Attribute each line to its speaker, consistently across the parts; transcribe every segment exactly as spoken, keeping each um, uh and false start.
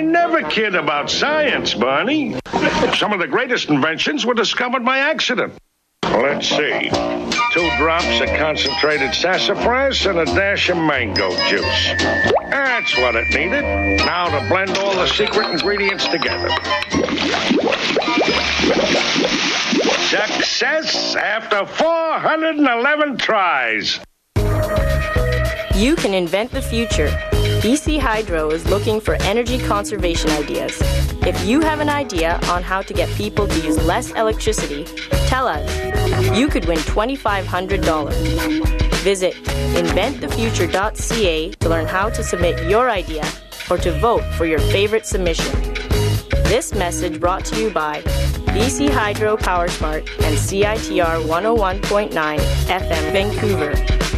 Speaker 1: never kid about science, Barney. Some of the greatest inventions were discovered by accident. Let's see. Two drops of concentrated sassafras and a dash of mango juice. That's what it needed. Now to blend all the secret ingredients together. Success after four hundred eleven tries.
Speaker 2: You can invent the future. B C Hydro is looking for energy conservation ideas. If you have an idea on how to get people to use less electricity, tell us. You could win two thousand five hundred dollars. Visit invent the future dot c a to learn how to submit your idea or to vote for your favorite submission. This message brought to you by B C Hydro PowerSmart and C I T R one oh one point nine F M Vancouver.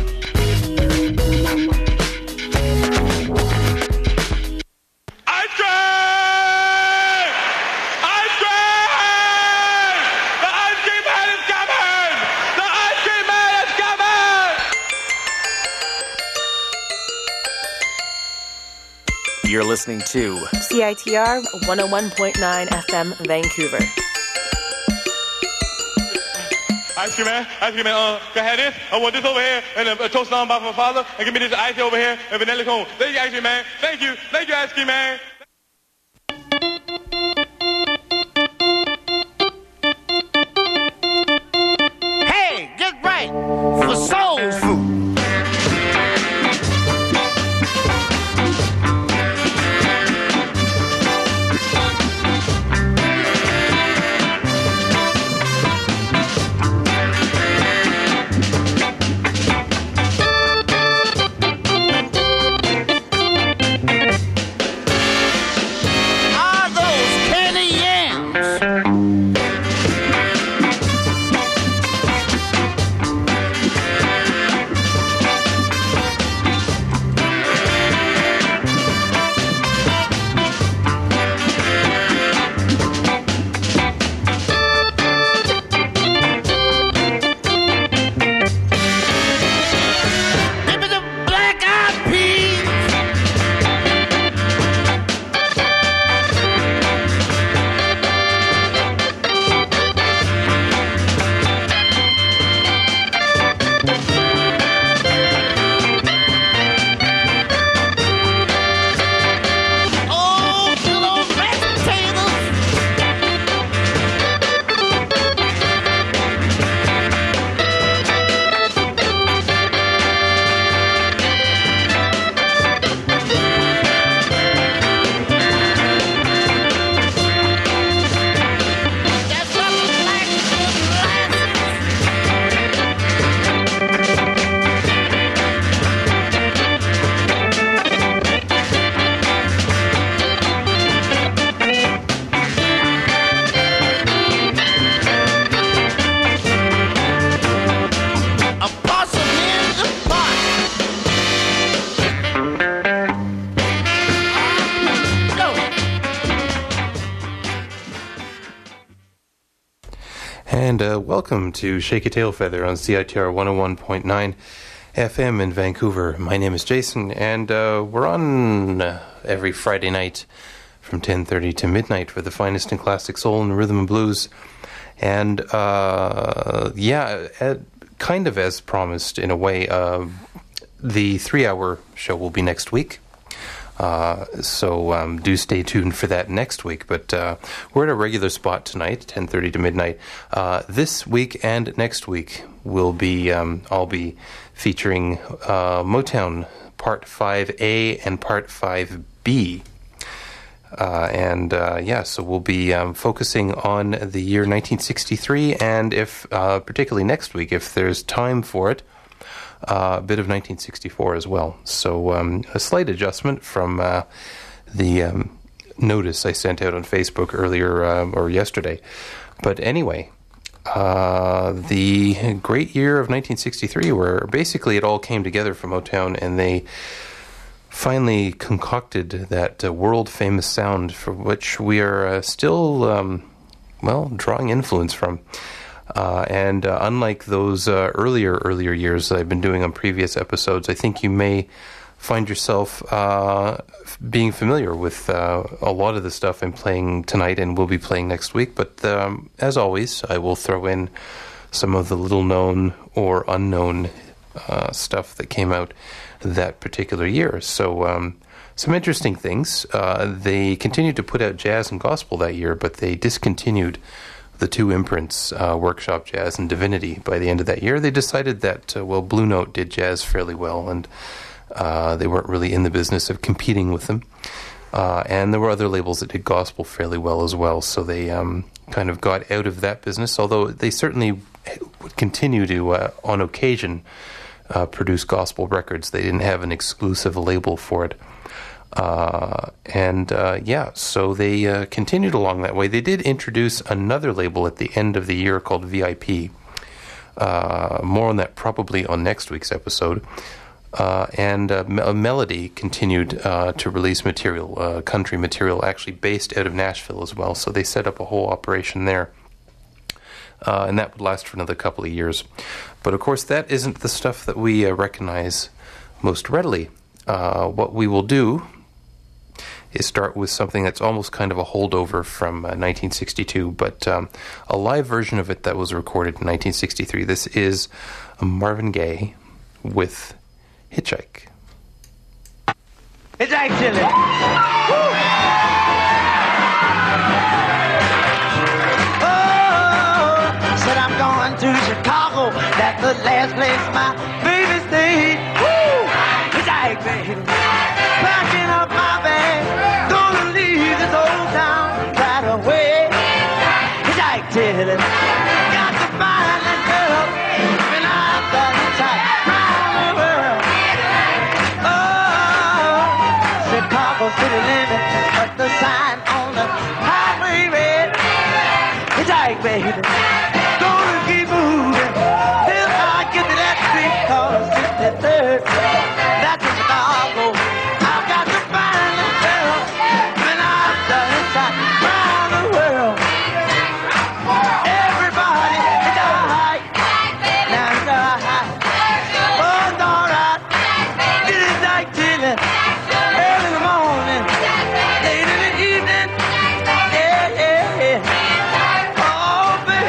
Speaker 3: You're listening to
Speaker 4: C I T R one oh one point nine F M Vancouver.
Speaker 5: Ice cream man, ice cream man, uh, can I have this? I want this over here, and a, a toast on by my father, and give me this ice over here, and vanilla cone. Thank you, ice cream man. Thank you, thank you, ice cream man.
Speaker 6: Hey, get right for soul food.
Speaker 7: And uh, welcome to Shake a Tail Feather on C I T R one oh one point nine F M in Vancouver. My name is Jason, and uh, we're on uh, every Friday night from ten thirty to midnight for the finest in classic soul and rhythm and blues. And uh, yeah, uh, kind of as promised in a way, uh, the three-hour show will be next week. Uh, so um, do stay tuned for that next week. But uh, we're at a regular spot tonight, ten thirty to midnight. Uh, this week and next week will be um, I'll be featuring uh, Motown Part five A and Part five B. Uh, and uh, yeah, so we'll be um, focusing on the year nineteen sixty-three, and if uh, particularly next week, if there's time for it, Uh, a bit of nineteen sixty-four as well. So um, a slight adjustment from uh, the um, notice I sent out on Facebook earlier uh, or yesterday. But anyway, uh, the great year of nineteen sixty-three, where basically it all came together for Motown, and they finally concocted that uh, world-famous sound for which we are uh, still, um, well, drawing influence from. Uh, and uh, unlike those uh, earlier, earlier years that I've been doing on previous episodes, I think you may find yourself uh, being familiar with uh, a lot of the stuff I'm playing tonight and will be playing next week. But um, as always, I will throw in some of the little-known or unknown uh, stuff that came out that particular year. So um, some interesting things. Uh, they continued to put out jazz and gospel that year, but they discontinued the two imprints, uh, Workshop Jazz and Divinity, by the end of that year. They decided that, uh, well, Blue Note did jazz fairly well, and uh, they weren't really in the business of competing with them. Uh, and there were other labels that did gospel fairly well as well, so they um, kind of got out of that business, although they certainly would continue to, uh, on occasion, uh, produce gospel records. They didn't have an exclusive label for it. Uh, and uh, yeah, so they uh, continued along that way. They did introduce another label at the end of the year called V I P. Uh, more on that probably on next week's episode. Uh, and uh, M- Melody continued uh, to release material, uh, country material, actually based out of Nashville as well. So they set up a whole operation there. Uh, and that would last for another couple of years. But of course, that isn't the stuff that we uh, recognize most readily. Uh, what we will do is start with something that's almost kind of a holdover from uh, nineteen sixty-two, but um, a live version of it that was recorded in nineteen sixty-three. This is Marvin Gaye with Hitchhike.
Speaker 6: Hitchhike chillin'. Oh, said I'm going to Chicago. That's the last place my baby stayed. Woo! Hitchhike, baby. Packing up my bag, gonna leave this old town right away. Hitchhike chillin'. Got to find that girl when I've got hitchhike round the world. Oh, Chicago city limits, but the sign on the highway red. Hitchhike, baby. Gonna keep moving till I get to that street called sixty-third. That's in Chicago. I've got to find a girl when I've done hitchhike round the world. Everybody, hitchhike. Now hitchhike. Oh, it's all right. Get hitchhike chillin'. Early in the morning, late in the evening. Yeah, yeah, yeah. Oh, baby.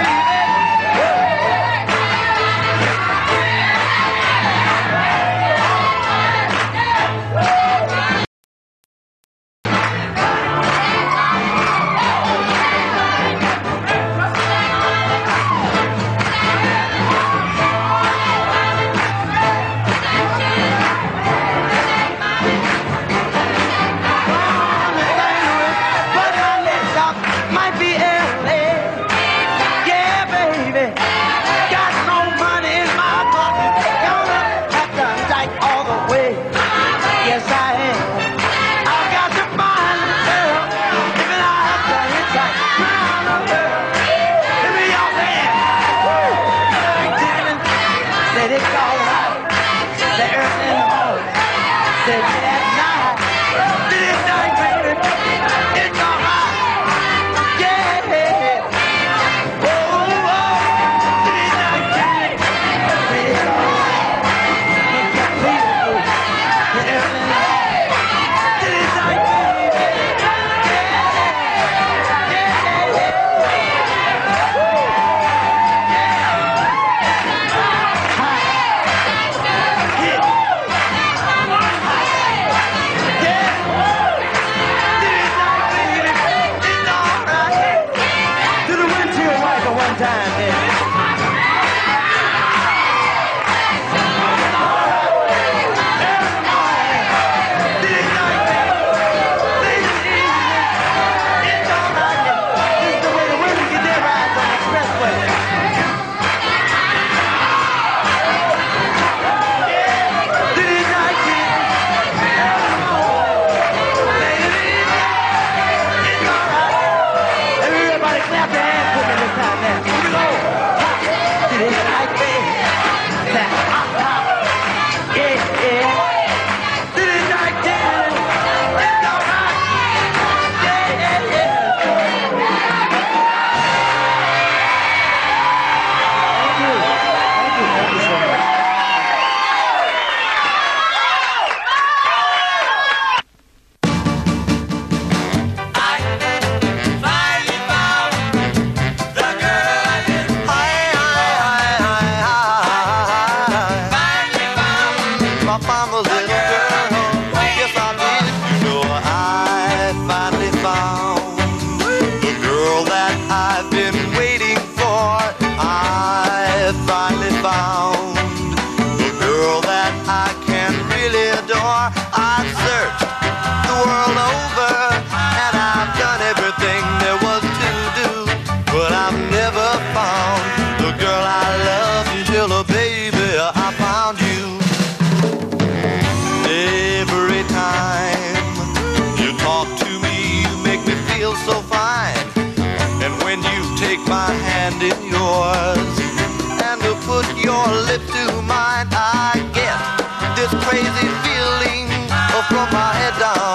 Speaker 6: Everybody clap your hands for me this time now. Here we go.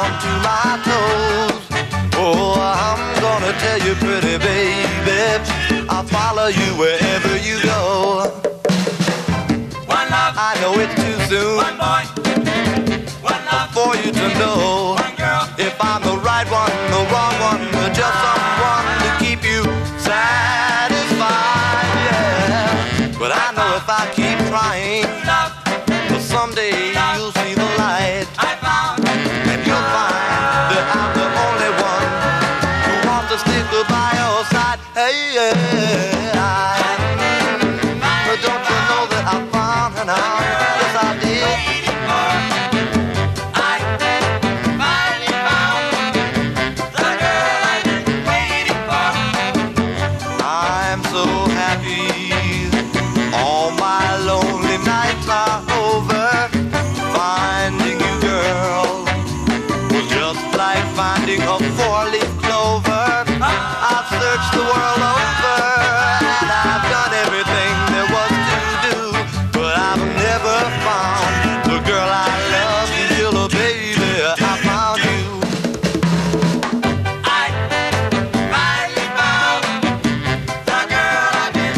Speaker 6: down to my toes. Oh, I'm gonna tell you, pretty baby, I'll follow you wherever you go. One love, I know it's too soon. One boy, one love, for you to know. One girl, if I'm the right one, the wrong one, or just someone to keep you satisfied, yeah. But I know if I keep trying, love, someday you'll see the light. I found, and you'll find that I'm the only one who wants to stick by your side. Hey, yeah, I, but don't you know that I found her now? Yes, I did. I finally found the girl I've been waiting for. I'm so happy. All my lonely nights are over. Finding you, girl, was just like finding a four-leaf clover. I've searched the world over, and I've done everything there was to do, but I've never found the girl I love until, oh, baby, I found you. I finally found the girl I've been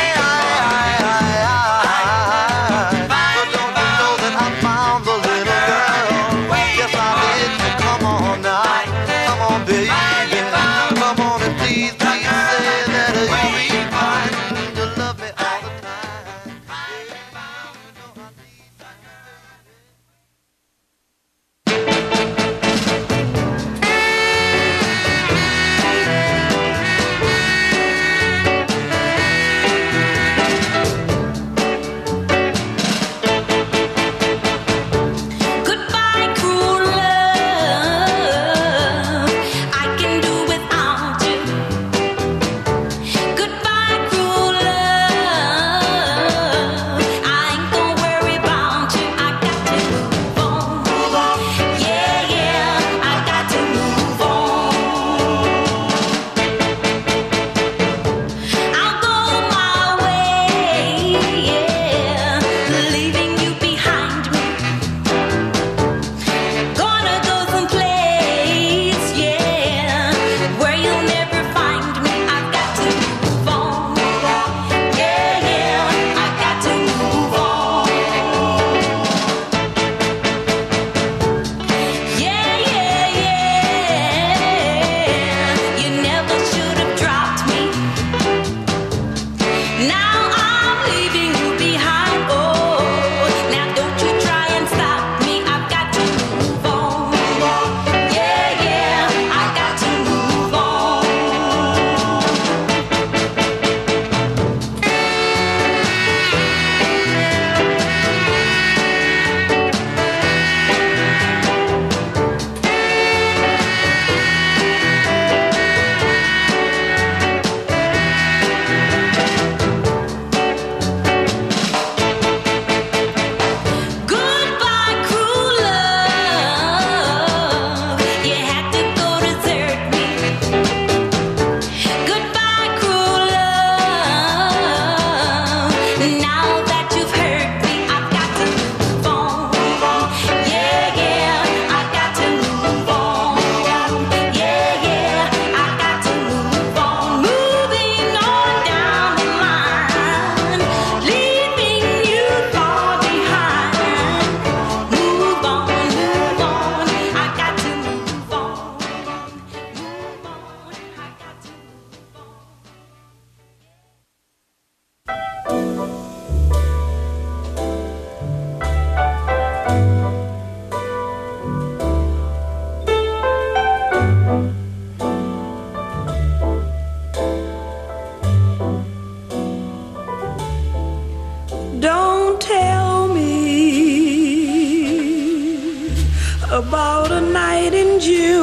Speaker 8: about a night in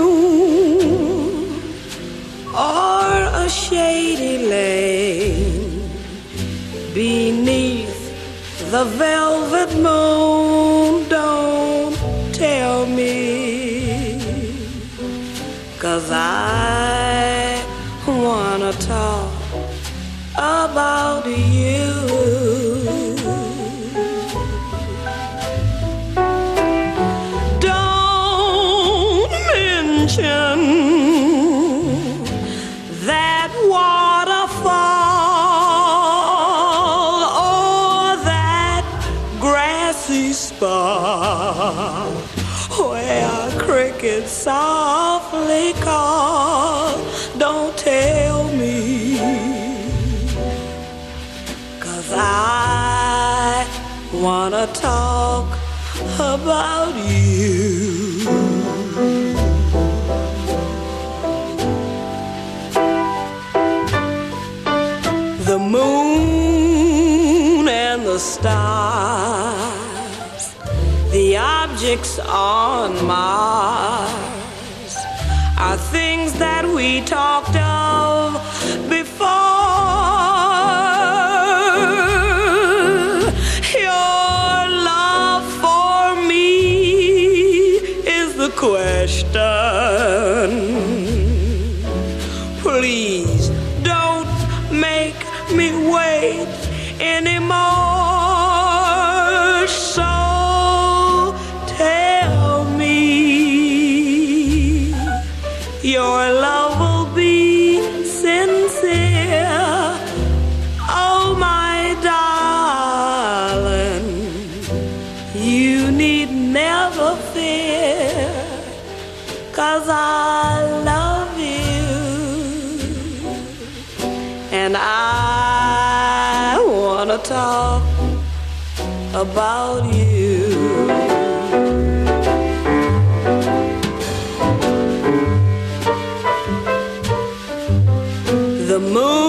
Speaker 8: June or a shady lane beneath the velvet moon. Don't tell me, 'cause I wanna talk about you. Don't ocean, that waterfall, or that grassy spot where crickets softly call. Don't tell me, 'cause I wanna talk about you. The moon and the stars, the objects on Mars, are things that we talked of before. Your love for me is the question. Please don't make me wait anymore. So tell me your love will be sincere. Oh, my darling, you need never fear, 'cause I love you, and I wanna talk about you. The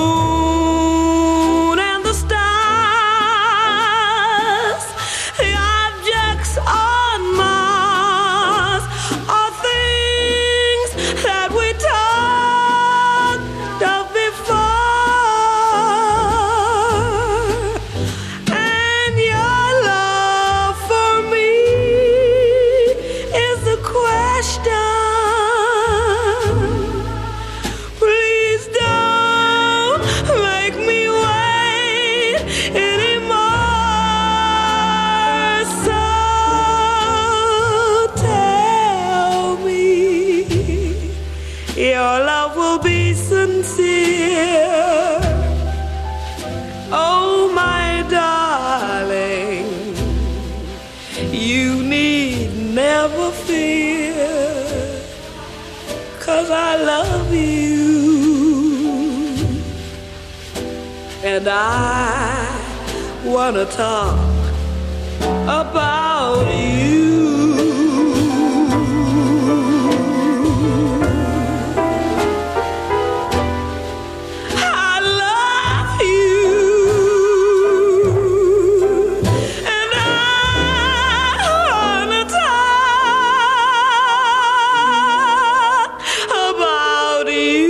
Speaker 8: moon and the stars, the objects on Mars, are things that we talked of before. And your love for me is the question. Please don't make me wait anymore. So tell me your love will be sincere. Oh, my darling, you need never fear, 'cause I love you, and I wanna talk about you. I love you, and I wanna talk about you.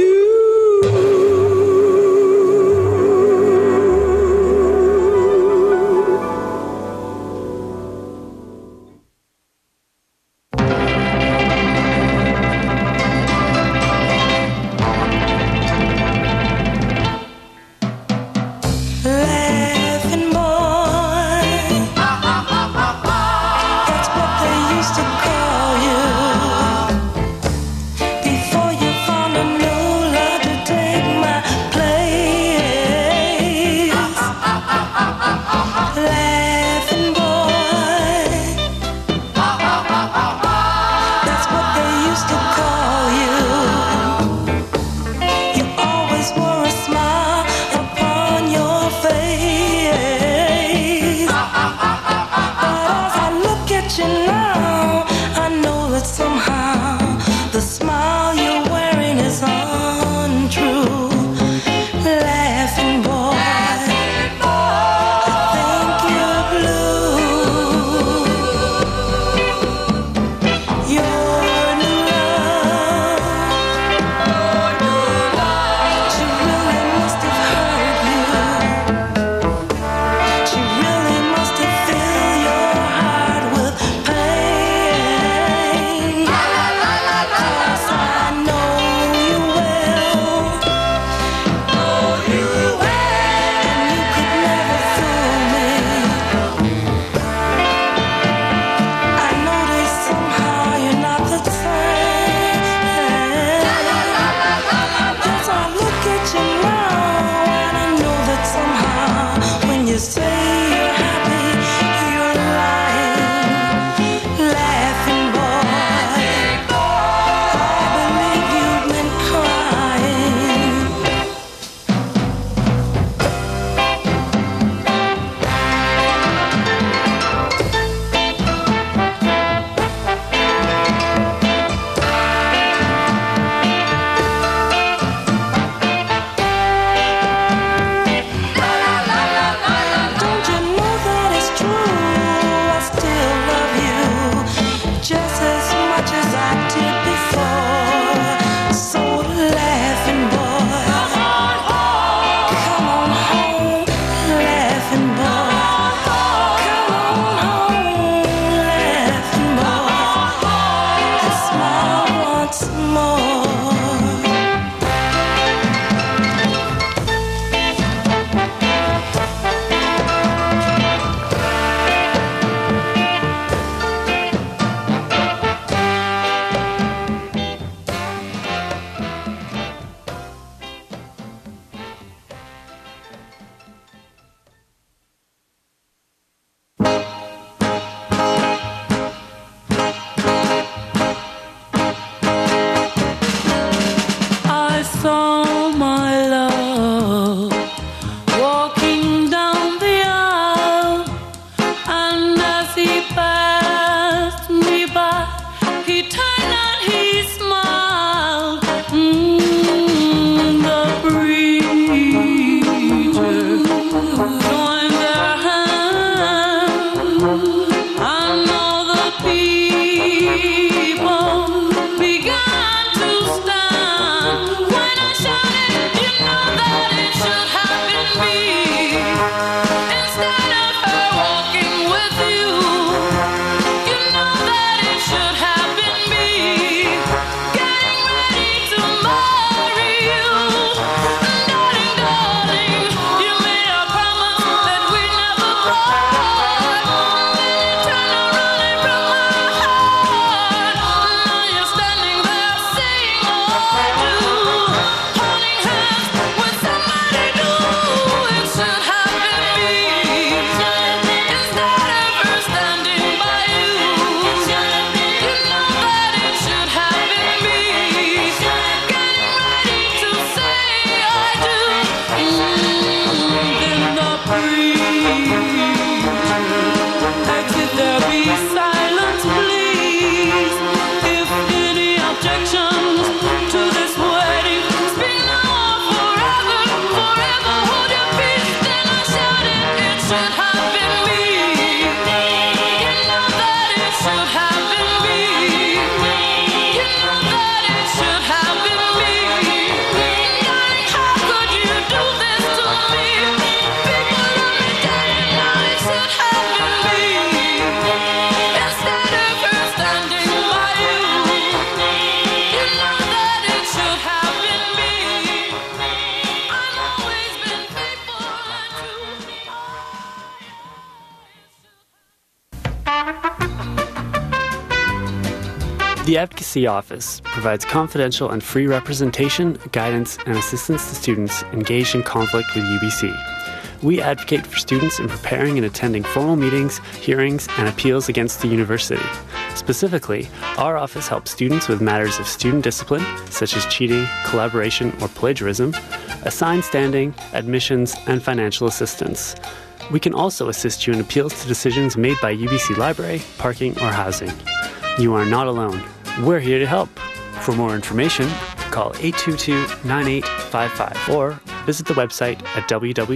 Speaker 9: The Advocacy Office provides confidential and free representation, guidance, and assistance to students engaged in conflict with U B C. We advocate for students in preparing and attending formal meetings, hearings, and appeals against the university. Specifically, our office helps students with matters of student discipline, such as cheating, collaboration, or plagiarism, assigned standing, admissions, and financial assistance. We can also assist you in appeals to decisions made by U B C Library, parking, or housing. You are not alone. We're here to help. For more information, call eight two two, nine eight five five or visit the website at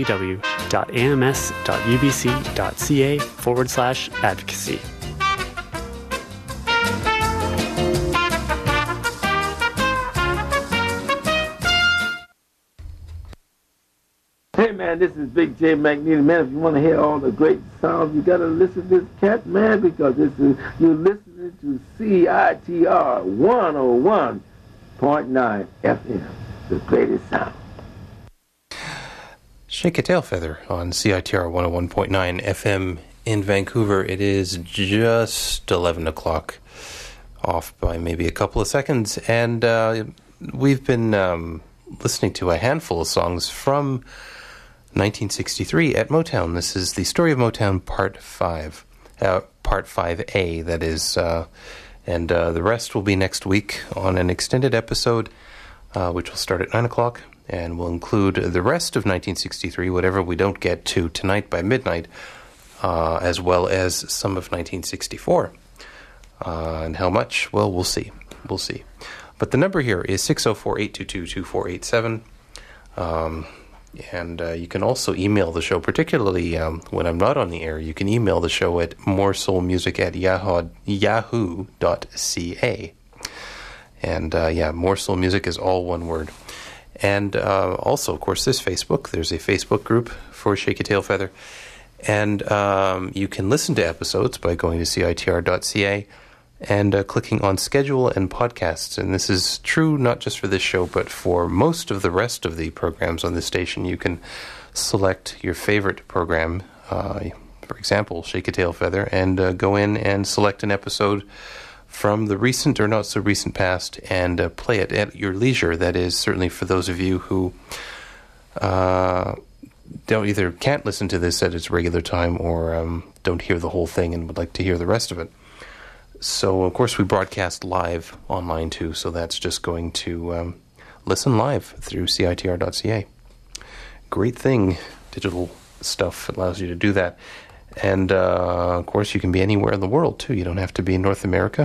Speaker 9: www.ams.ubc.ca forward slash advocacy.
Speaker 6: Hey man, this is Big J McNeely. Man, if you want to hear all the great sounds, you gotta listen to this cat, man, because this is you're listening to C I T R one oh one point nine F M, the greatest sound.
Speaker 7: Shake a Tail Feather on C I T R one oh one point nine F M in Vancouver. It is just eleven o'clock, off by maybe a couple of seconds, and uh, we've been um, listening to a handful of songs from nineteen sixty-three at Motown. This is the Story of Motown Part five, uh, Part five A, that is, uh, and uh, the rest will be next week on an extended episode, uh, which will start at nine o'clock, and will include the rest of nineteen sixty-three, whatever we don't get to tonight by midnight, uh, as well as some of nineteen sixty-four. Uh, and how much? Well, we'll see. We'll see. But the number here is six oh four, eight two two, two four eight seven. Um... And uh, you can also email the show, particularly um, when I'm not on the air. You can email the show at moresoulmusic at yahoo dot ca. And uh, yeah, More Soul Music is all one word. And uh, also, of course, this Facebook. There's a Facebook group for Shake a Tail Feather. And um, you can listen to episodes by going to C I T R dot C A and uh, clicking on Schedule and Podcasts. And this is true not just for this show, but for most of the rest of the programs on this station. You can select your favorite program, uh, for example, Shake a Tail Feather, and uh, go in and select an episode from the recent or not so recent past and uh, play it at your leisure. That is certainly for those of you who uh, don't either can't listen to this at its regular time or um, don't hear the whole thing and would like to hear the rest of it. So, of course, we broadcast live online, too, so that's just going to um, listen live through C I T R dot C A. Great thing. Digital stuff allows you to do that. And, uh, of course, you can be anywhere in the world, too. You don't have to be in North America.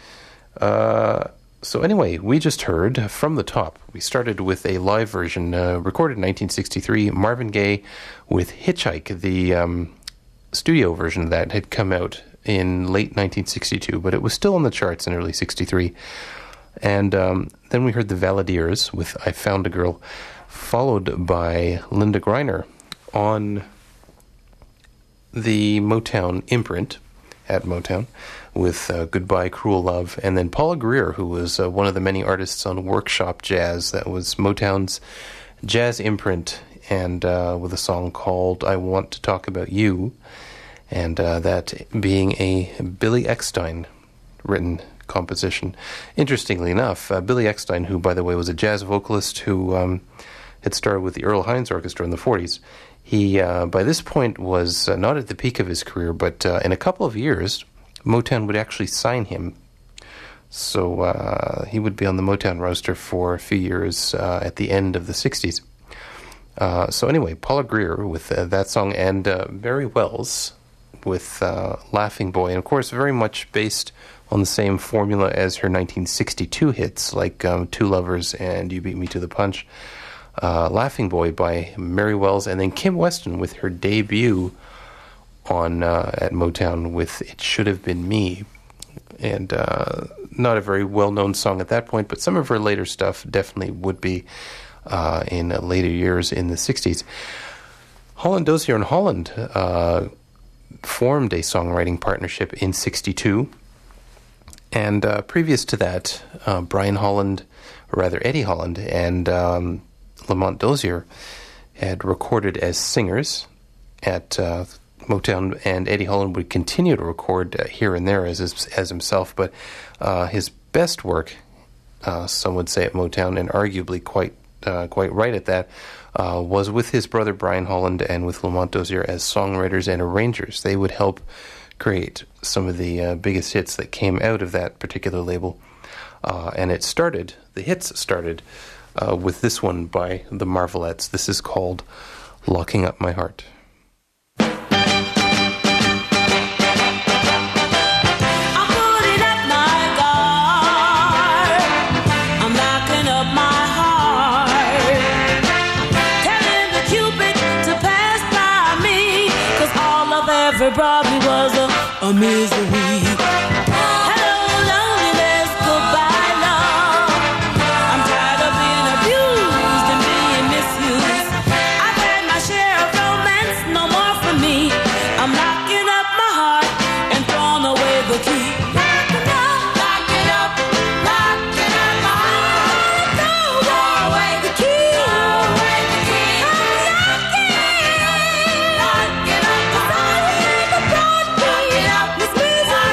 Speaker 7: Uh, so, anyway, we just heard From the Top. We started with a live version uh, recorded in nineteen sixty-three. Marvin Gaye with Hitchhike. The um, studio version of that had come out in late nineteen sixty-two, but it was still on the charts in early sixty-three. And um, then we heard the Valadiers with I Found a Girl, followed by Linda Greiner on the Motown imprint at Motown with uh, Goodbye Cruel Love, and then Paula Greer, who was uh, one of the many artists on Workshop Jazz. That was Motown's jazz imprint, and uh, with a song called I Want to Talk About You. And uh, that being a Billy Eckstine written composition. Interestingly enough, uh, Billy Eckstine, who, by the way, was a jazz vocalist who um, had started with the Earl Hines Orchestra in the forties, he, uh, by this point, was uh, not at the peak of his career, but uh, in a couple of years, Motown would actually sign him. So uh, he would be on the Motown roster for a few years uh, at the end of the sixties. Uh, so anyway, Paula Greer with uh, that song, and uh, Mary Wells with uh, Laughing Boy, and of course very much based on the same formula as her nineteen sixty-two hits, like um, Two Lovers and You Beat Me to the Punch. Uh, Laughing Boy by Mary Wells, and then Kim Weston with her debut on uh, at Motown with It Should Have Been Me. And uh, not a very well-known song at that point, but some of her later stuff definitely would be uh, in later years in the sixties. Holland Dozier and Holland uh, formed a songwriting partnership in sixty-two, and uh, previous to that, uh, Brian Holland, or rather Eddie Holland, and um, Lamont Dozier had recorded as singers at uh, Motown, and Eddie Holland would continue to record uh, here and there as as himself, but uh, his best work, uh, some would say, at Motown, and arguably quite uh, quite right at that, uh, was with his brother Brian Holland and with Lamont Dozier as songwriters and arrangers. They would help create some of the uh, biggest hits that came out of that particular label. Uh, and it started, the hits started uh, with this one by the Marvelettes. This is called Locking Up My Heart.
Speaker 8: Probably was a, a misery. Hello, loneliness, goodbye, love. I'm tired of being abused and being misused. I've had my share of romance, no more for me. I'm locking up my heart and throwing away the key. Locking up, locking up, locking up my heart. Throw away the key. Throw away the key. I'm locking, locking up my heart. Locking up, this misery.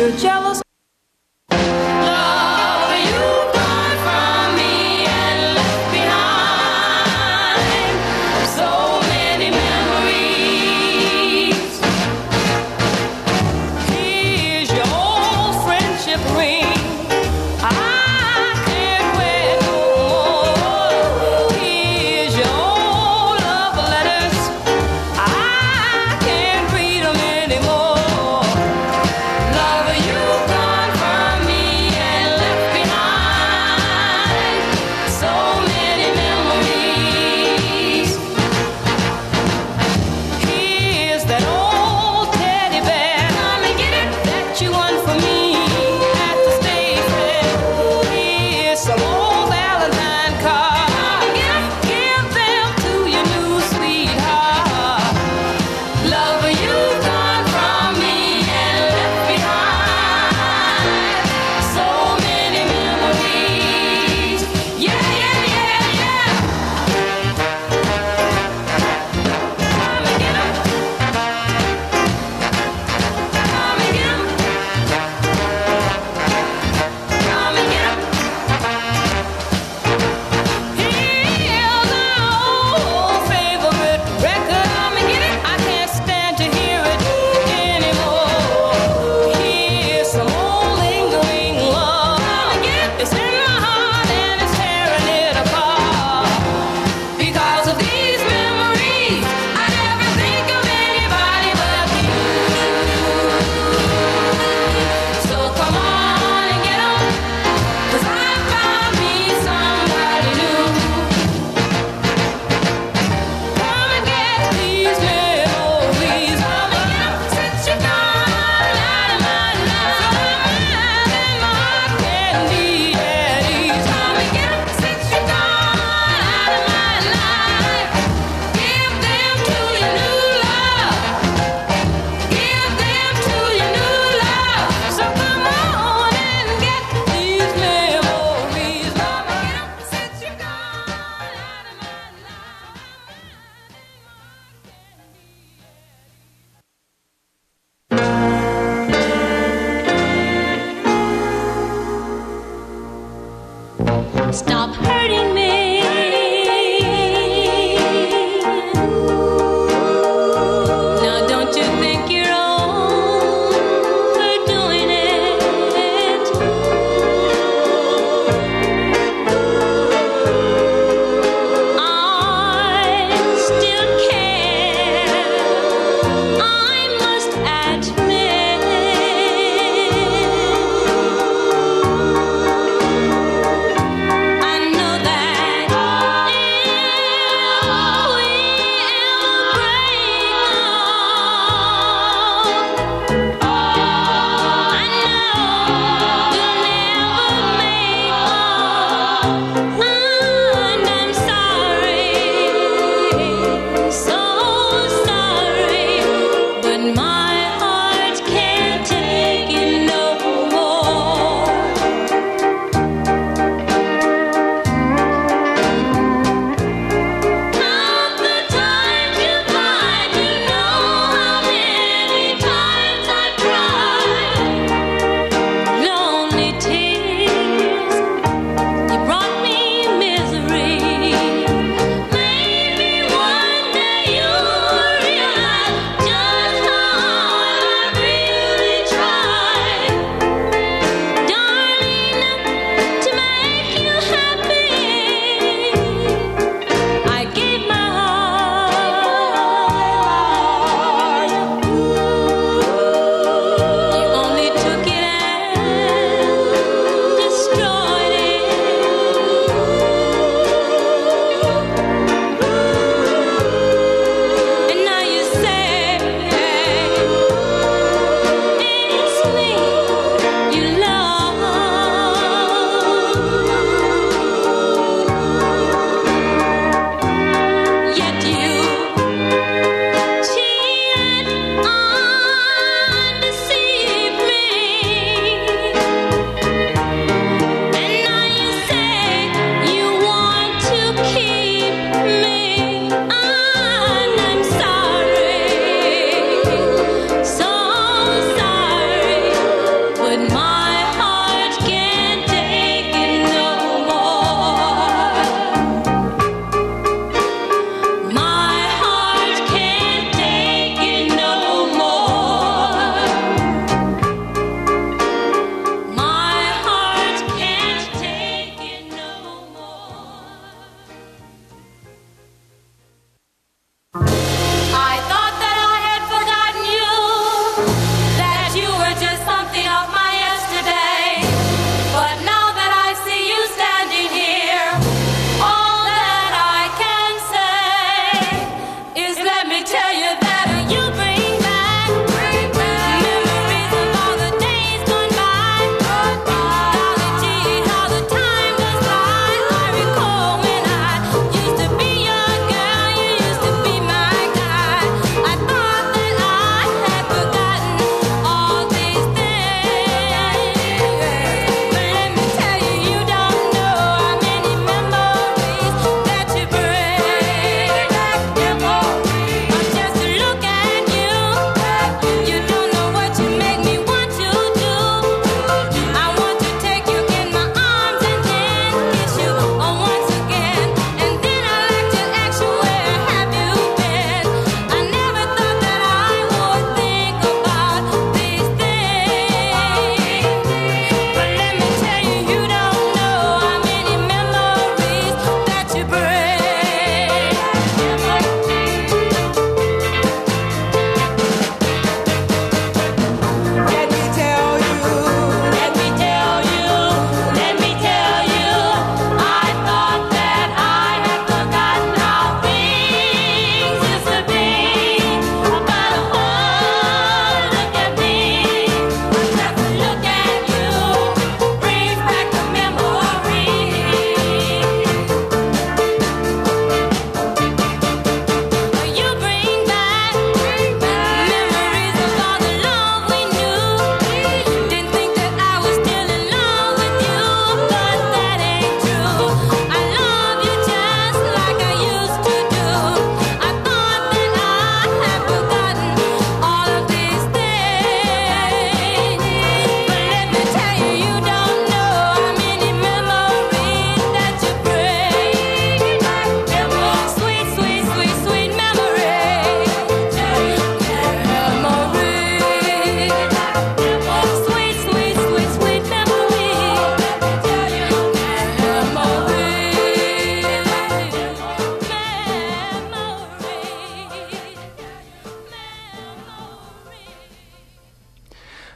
Speaker 8: you're jealous. Love, you've gone from me and left behind so many memories. Here's your old friendship ring. I can't wear it no more. Here's your old love letters. I can't read them anymore. Love, you've gone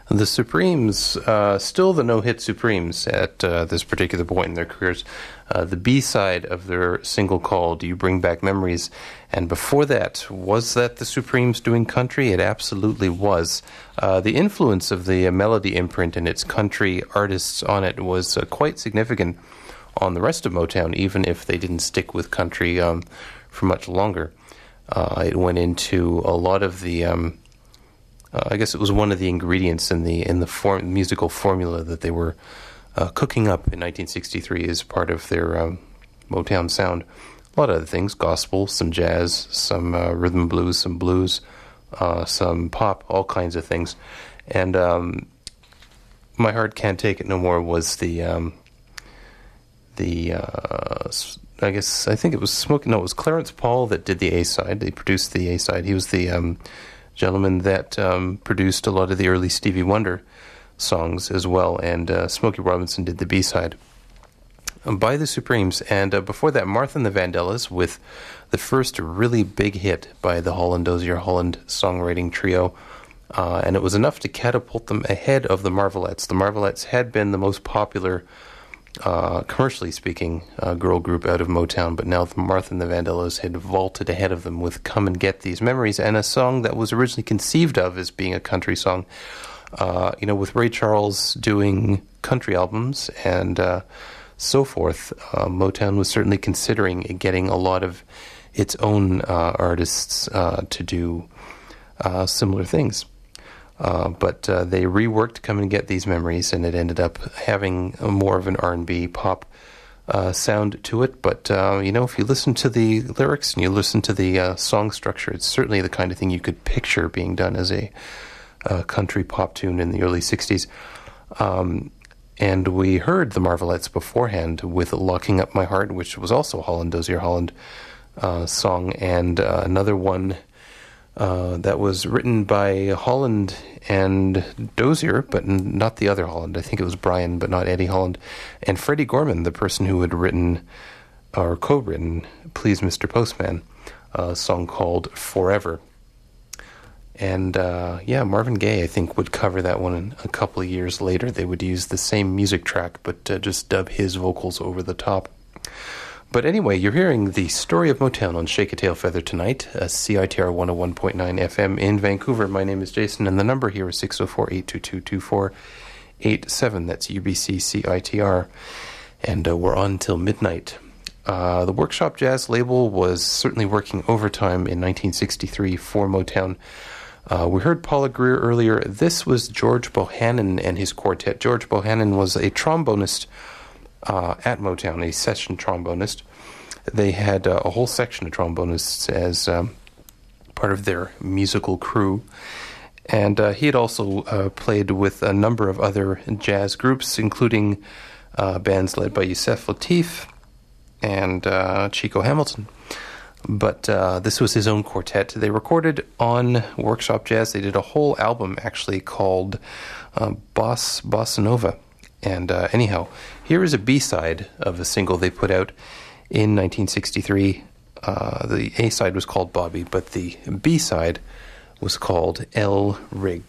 Speaker 7: The Supremes, uh, still the no-hit Supremes at uh, this particular point in their careers. Uh, the B-side of their single called You Bring Back Memories. And before that, was that the Supremes doing country? It absolutely was. Uh, the influence of the uh, Melody imprint and its country artists on it was uh, quite significant on the rest of Motown, even if they didn't stick with country um, for much longer. Uh, it went into a lot of the... Um, Uh, I guess it was one of the ingredients in the in the form, musical formula that they were uh, cooking up in nineteen sixty-three as part of their um, Motown sound. A lot of other things: gospel, some jazz, some uh, rhythm and blues, some blues, uh, some pop, all kinds of things. And um, My Heart Can't Take It No More was the um, the uh, I guess I think it was Smoking. No, it was Clarence Paul that did the A side. They produced the A side. He was the um, gentleman that um, produced a lot of the early Stevie Wonder songs as well, and uh, Smokey Robinson did the B-side um, by the Supremes. And uh, before that, Martha and the Vandellas with the first really big hit by the Holland Dozier Holland songwriting trio, uh, and it was enough to catapult them ahead of the Marvelettes. The Marvelettes had been the most popular, uh, commercially speaking, uh, girl group out of Motown, but now the Martha and the Vandellas had vaulted ahead of them with Come and Get These Memories, and a song that was originally conceived of as being a country song. Uh, you know, with Ray Charles doing country albums and uh, so forth, uh, Motown was certainly considering getting a lot of its own uh, artists uh, to do uh, similar things. Uh, but uh, they reworked Come and Get These Memories, and it ended up having a more of an R and B pop uh, sound to it. But, uh, you know, if you listen to the lyrics and you listen to the uh, song structure, it's certainly the kind of thing you could picture being done as a uh, country pop tune in the early sixties. Um, and we heard the Marvelettes beforehand with Locking Up My Heart, which was also a Holland Dozier Holland uh, song, and uh, another one Uh, that was written by Holland and Dozier, but n- not the other Holland. I think it was Brian, but not Eddie Holland. And Freddie Gorman, the person who had written, or co-written, Please Mister Postman, a song called Forever. And, uh, yeah, Marvin Gaye, I think, would cover that one a couple of years later. They would use the same music track, but uh, just dub his vocals over the top. But anyway, you're hearing the story of Motown on Shake a Tail Feather tonight, uh, C I T R one oh one point nine F M in Vancouver. My name is Jason, and the number here is six oh four, eight two two, two four eight seven. That's U B C C I T R. And uh, we're on till midnight. Uh, the Workshop Jazz label was certainly working overtime in nineteen sixty-three for Motown. Uh, we heard Paula Greer earlier. This was George Bohannon and his quartet. George Bohannon was a trombonist Uh, at Motown, a session trombonist. They had uh, a whole section of trombonists as um, part of their musical crew, and uh, he had also uh, played with a number of other jazz groups, including uh, bands led by Yusef Lateef and uh, Chico Hamilton. But uh, this was his own quartet. They recorded on Workshop Jazz. They did a whole album actually called uh, Boss Bossa Nova. And uh, anyhow, here is a B-side of a single they put out in nineteen sixty-three. Uh, the A-side was called Bobby, but the B-side was called El Rig.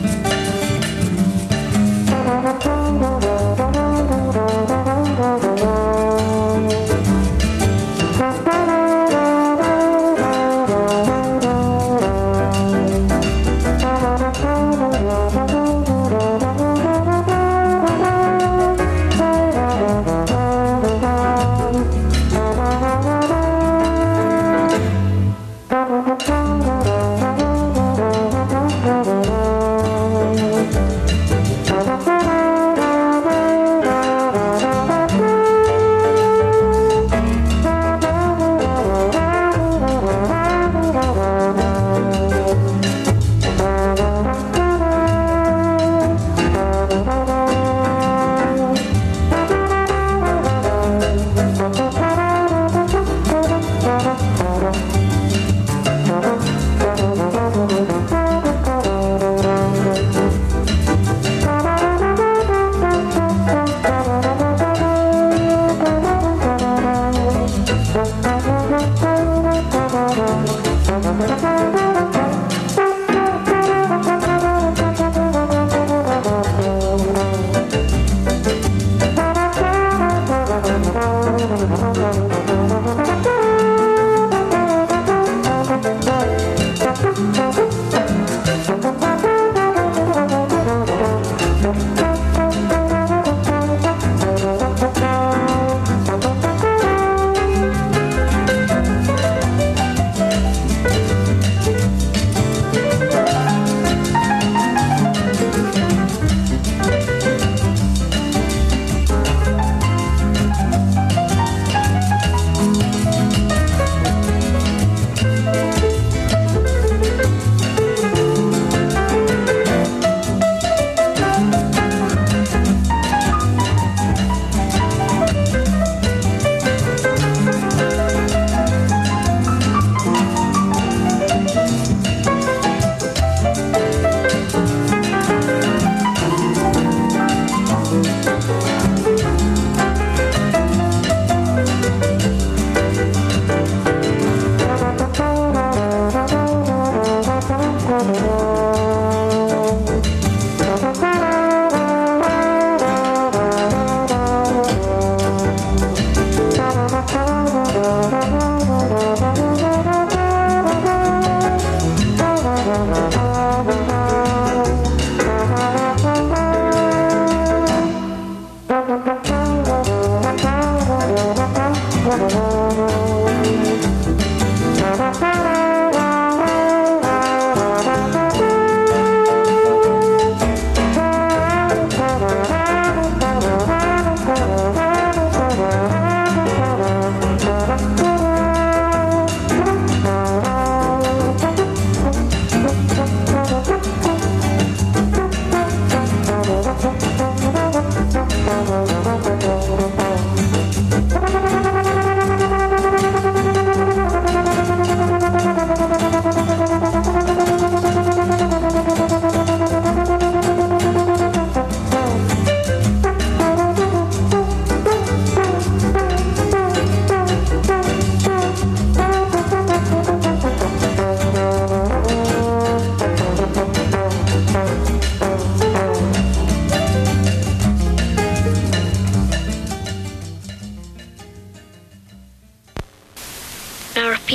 Speaker 10: Thank you.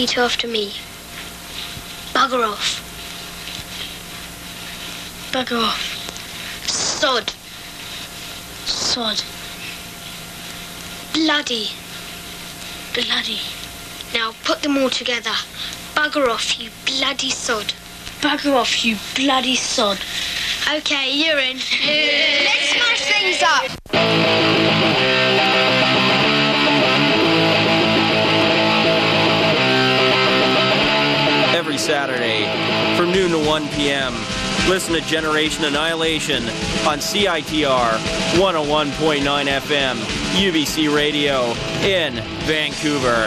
Speaker 10: Repeat after me. Bugger off. Bugger off. Sod. Sod. Bloody. Bloody. Now put them all together. Bugger off, you bloody sod. Bugger off, you bloody sod. Okay, you're in. Let's smash things up.
Speaker 11: Every Saturday from noon to one p.m. Listen to Generation Annihilation on C I T R one oh one point nine F M, U B C Radio in Vancouver.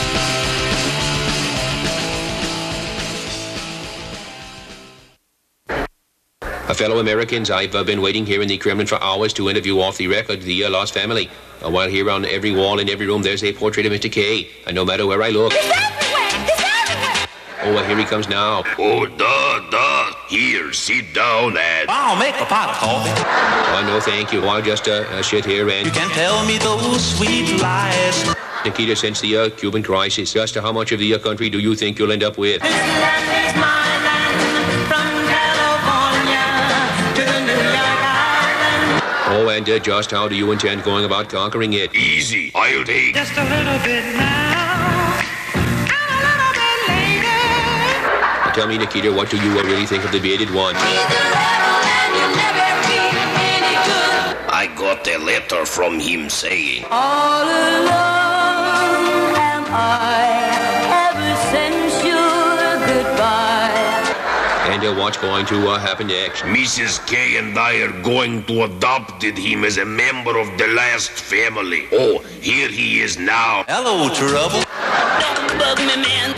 Speaker 12: Uh, fellow Americans, I've uh, been waiting here in the Kremlin for hours to interview off the record the uh, Lost Family. Uh, while here on every wall in every room there's a portrait of Mister K, and no matter where I look...
Speaker 13: He's everywhere! He's everywhere!
Speaker 12: Oh, well, here he comes now.
Speaker 14: Oh, duh, duh. Here, sit down and...
Speaker 15: I'll make a pot of coffee.
Speaker 12: Oh, no, thank you. I'll just uh, uh, sit here and...
Speaker 15: You can tell me those sweet lies.
Speaker 12: Nikita, since the uh, Cuban crisis, just uh, how much of the uh, country do you think you'll end up with?
Speaker 13: This land is my land, from California to the New York Island.
Speaker 12: Oh, and uh, just how do you intend going about conquering it?
Speaker 14: Easy. I'll take...
Speaker 13: Just a little bit now, and a little bit later.
Speaker 12: Uh, tell me, Nikita, what do you uh, really think of the bearded one?
Speaker 13: He's a rebel and you'll never be any good.
Speaker 14: I got a letter from him saying...
Speaker 13: All alone am I, ever since your goodbye.
Speaker 12: And uh, what's going to uh, happen next?
Speaker 14: Missus K and I are going to adopt him as a member of the last family. Oh, here he is now.
Speaker 15: Hello, trouble.
Speaker 13: Don't bug me, man.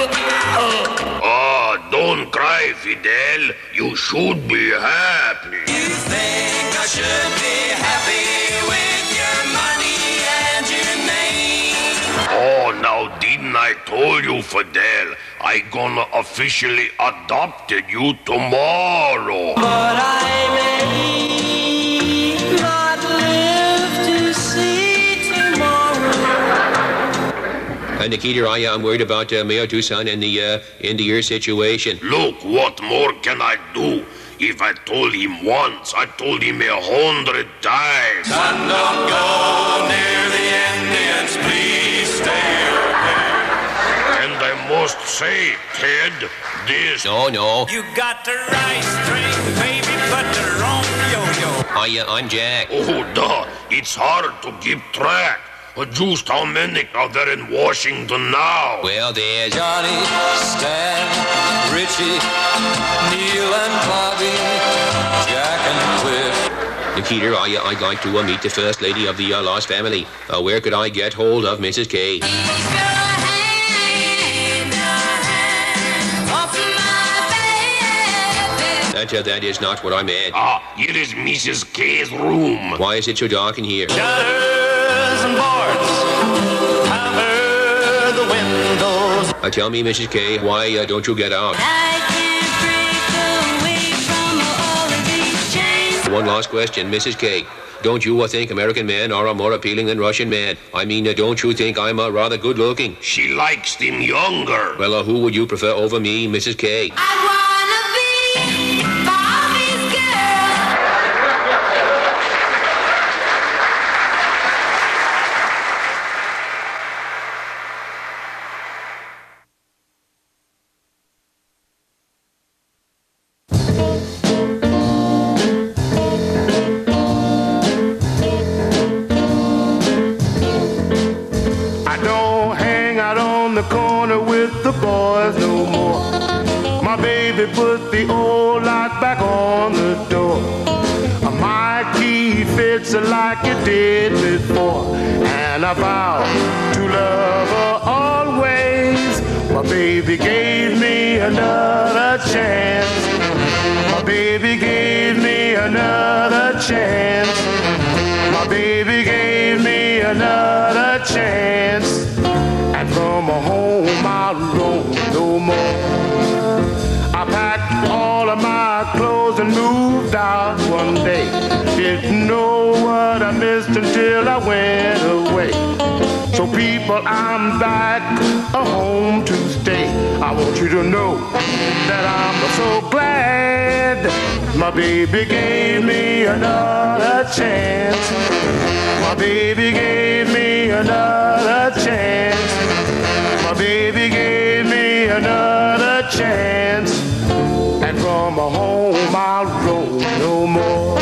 Speaker 14: Ah, don't cry, Fidel. You should be happy.
Speaker 13: You think I should be happy with your money and your name?
Speaker 14: Oh, now didn't I told you, Fidel? I gonna officially adopt you tomorrow.
Speaker 13: But I may not live to see tomorrow.
Speaker 12: Uh, Nikita, I, I'm worried about uh, Mayor Tucson and the uh, end-of-year situation.
Speaker 14: Look, what more can I do? If I told him once, I told him a hundred times.
Speaker 13: Son, don't go near the Indians, please stay away.
Speaker 14: And I must say, Ted, this...
Speaker 12: No, no.
Speaker 13: You got the right string, baby, but the wrong yo-yo.
Speaker 12: I, uh, I'm Jack.
Speaker 14: Oh, duh. It's hard to keep track. But just how many are there in Washington now?
Speaker 12: Well, there's...
Speaker 13: Johnny, Stan, Richie, Neil and Bobby, Jack and Cliff.
Speaker 12: Nikita, I, uh, I'd like to uh, meet the First Lady of the uh, Lost Family. Uh, where could I get hold of Missus K? That, uh, that is not what I meant.
Speaker 14: Ah, here is Missus K's room.
Speaker 12: Why is it so dark in here?
Speaker 13: Shutters and boards cover the windows.
Speaker 12: Uh, tell me, Missus K, why uh, don't you get out?
Speaker 13: I can't break away from all of these chains.
Speaker 12: One last question, Missus K. Don't you uh, think American men are uh, more appealing than Russian men? I mean, uh, don't you think I'm uh, rather good looking?
Speaker 14: She likes them younger.
Speaker 12: Well, uh, who would you prefer over me, Missus K?
Speaker 13: I wanna be Bobby's girl.
Speaker 1: I don't hang out on the corner with the boys no more. My baby put the old light back on the door. My key fits her like it did before, and I vow to love her always. My baby gave me another chance. My baby gave me another chance. My baby gave me another chance. And from home I'll roam no more. I packed all of my clothes and moved out one day. Didn't know what I missed until I went away. So people but I'm back home to stay. I want you to know that I'm so glad my baby gave me another chance. My baby gave me another chance. My baby gave me another chance. And from home I'll roam no more.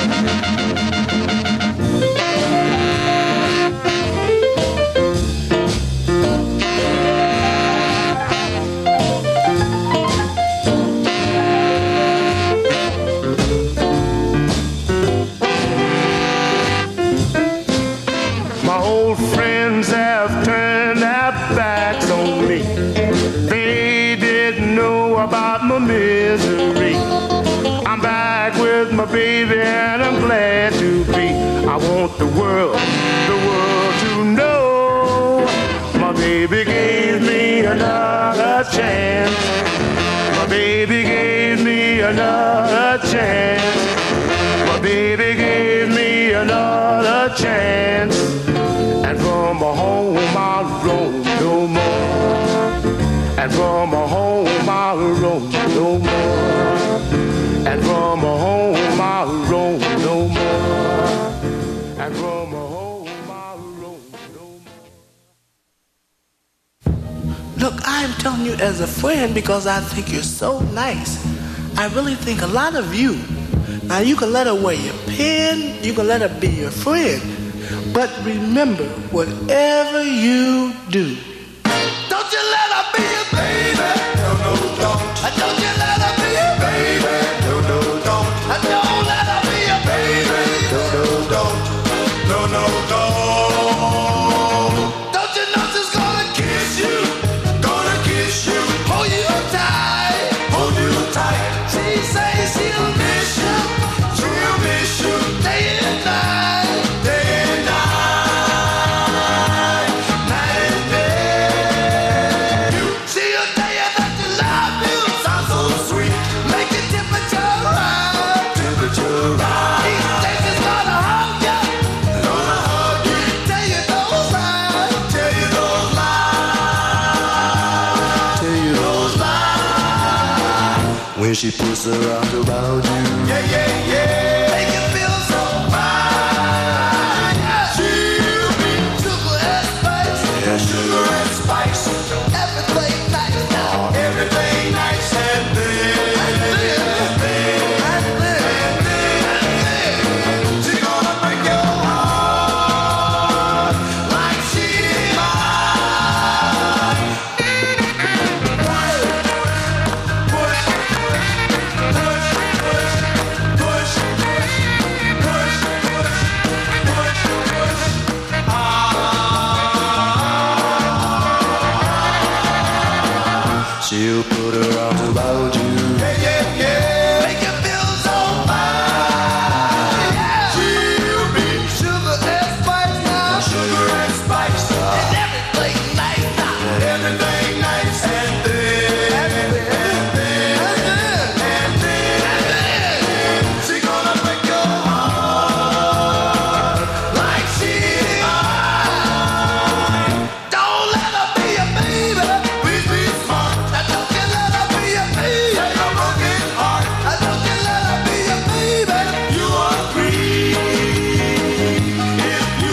Speaker 1: My old friends have turned their backs on me. They didn't know about my misery. I'm back with my baby and I'm glad to be. I want the world, the world to know my baby gave me another chance. My baby gave me another chance. My baby gave me another chance. And from home I'll roam no more. And from home I'll roam no more. And from home I'll roam no more. And from home I'll roam no more.
Speaker 6: Look, I'm telling you as a friend because I think you're so nice. I really think a lot of you. Now you can let her wear your pin, you can let her be your friend. But remember, whatever you do, don't you let her be your baby. No, no, don't. Don't you let her be your baby. No, no, don't. Don't let her be your baby. No, no, don't. No, no, don't. Don't you know she's gonna kiss you? Gonna kiss you. Hold you tight. Hold you tight. She says she'll miss you. She'll miss you day and night. Day and night. Night and day. She'll tell you that you love you. Sounds so sweet. Make your temperature rise. Temperature rise. He says she's gonna hug you. Gonna hug you. Tell you those lies. Tell you those lies. Tell you those lies. When she puts her arms around you. Yeah, yeah, yeah. Make you feel so fine. Yeah. She'll be sugar and spice. Yeah, sugar and spice. Everything nice now. Everything nice and then. And then. And then. And then. And then. She's gonna break your heart like she did mine. Push, push, push, push, push, push, push. Ah. She'll put her arms around you. Yeah, yeah, yeah. Make you feel so fine. Yeah. She'll be sugar and spice now. Sugar and spice now. And everything nice now. Everything nice and then. And then. And then. And then. And then. She's gonna break your heart like she did mine. Don't let her be a baby. Please be smart. Now don't you let her be a baby. Take a broken heart. Now don't you let her be a baby. You agree. If you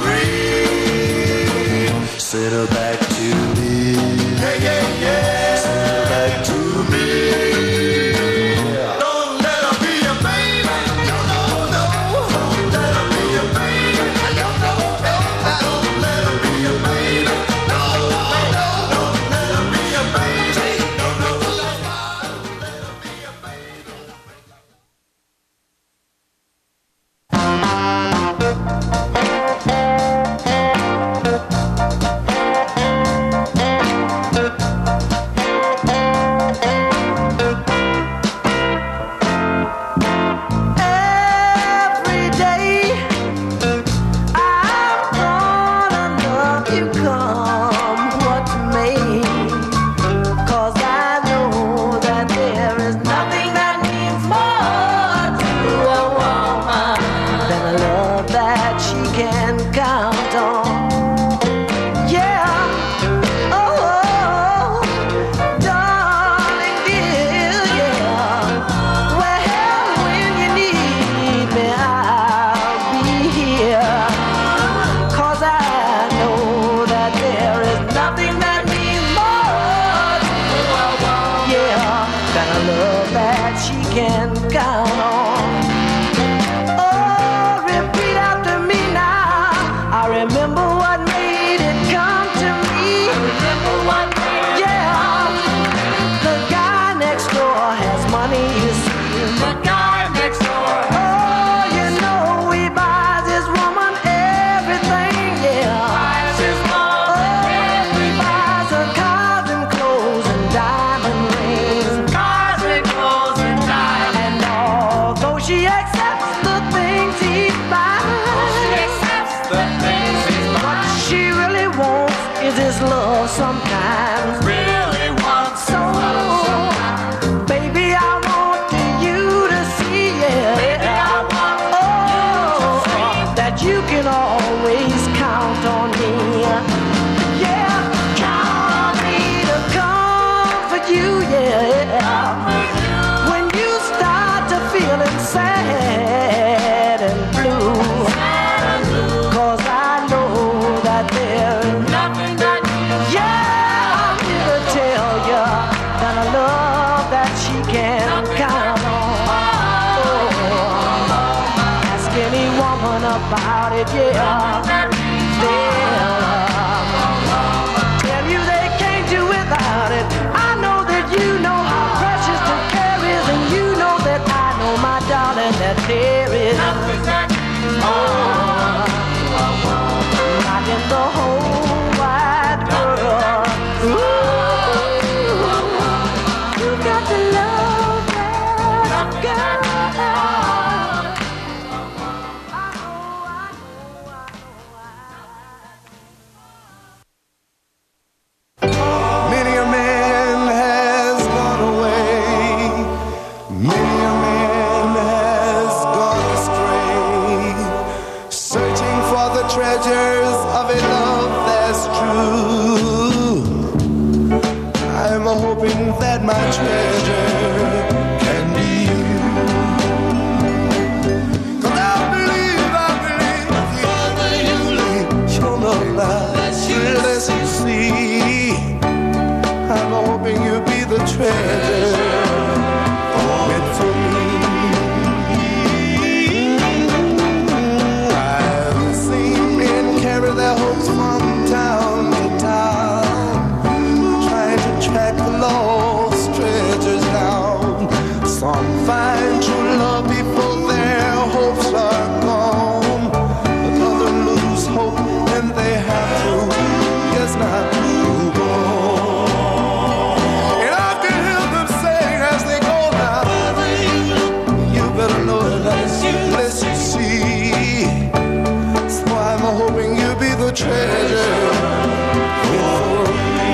Speaker 6: agree. Send her back to me. Yeah, yeah, yeah. Send her back to me. Don't let her be a baby. No, no, no. Don't let her be a baby. No, no, no. Don't let her be a baby. No, no, no. Don't let her be a baby. No, no, no. Don't let her be a baby. Every day I'm gonna love you come what may. 'Cause I know that there is nothing that means more to a woman than a love that she can count on. Yeah. sometimes really want so. Baby, I want you to see, yeah, baby, I want oh, you to see that you can always count on me. Yeah, count on me to comfort you, yeah. When you start to feeling sad and blue, cause I know that there's nothing that yeah, I'm here to tell you that I love that she can count on. Oh, ask any woman about it, yeah. They'll uh, tell you they can't do without it. I know that you know how precious the care is, and you know that I know, my darling, that there is nothing that oh, not in the whole wide world. Ooh, you got to love that girl.
Speaker 16: Many a man has gone away. Many a man has gone astray, searching for the treasures of a love that's true. I'm hoping that my treasure can be you. 'Cause I believe, I believe, Father, you leave your love lies, unless you see. I'm hoping you'll be the treasure meant for me. I've seen men carry their hopes from town to town, trying to track the lost treasures down. Some find true love before their hopes are gone, but others lose hope and they have to, yes, not move on. And I can hear them saying as they go now, you better know that unless you see. So I'm hoping you'll be the treasure for me.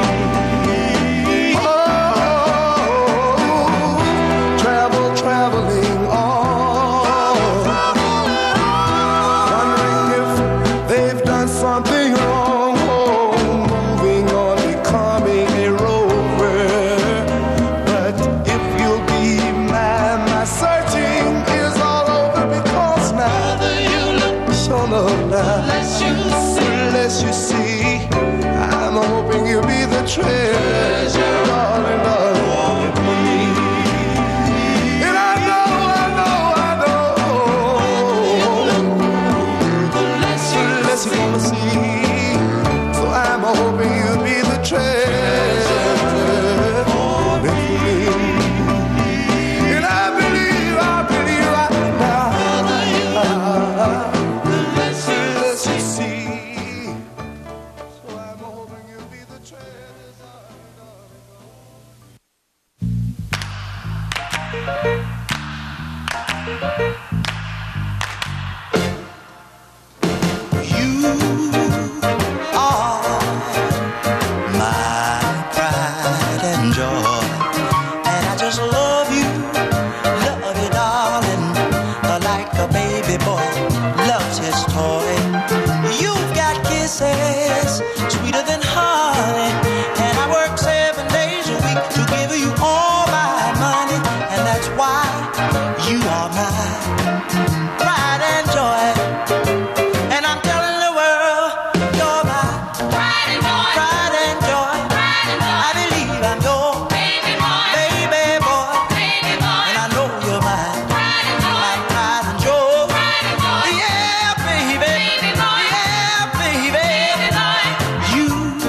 Speaker 16: Oh, travel, traveling on, wondering if they've done something wrong. Oh, moving on, becoming a rover. But if you'll be mine, my searching is all over, because now you look sure enough now, unless you see, unless you see, I'm hoping you'll be the treasure, darling, darling, for me. And I know, I know, I know, unless you wanna see. So I'm hoping you'll be the treasure meant for me. And I believe, I believe right now, unless you see. So I'm hoping you'll be the treasure.
Speaker 15: My pride and joy, and I just love you, love you, darling, like a baby boy loves his toy. You've got kisses sweeter than honey, and I work seven days a week to give you all my money, and that's why you are my pride and joy. And I'm telling the world, you're my pride and joy, pride and joy. I believe I'm your baby boy, baby boy, baby boy. And I know you're mine, pride and joy, my pride and joy, pride and joy. Yeah, baby, baby boy, yeah, baby, baby boy. You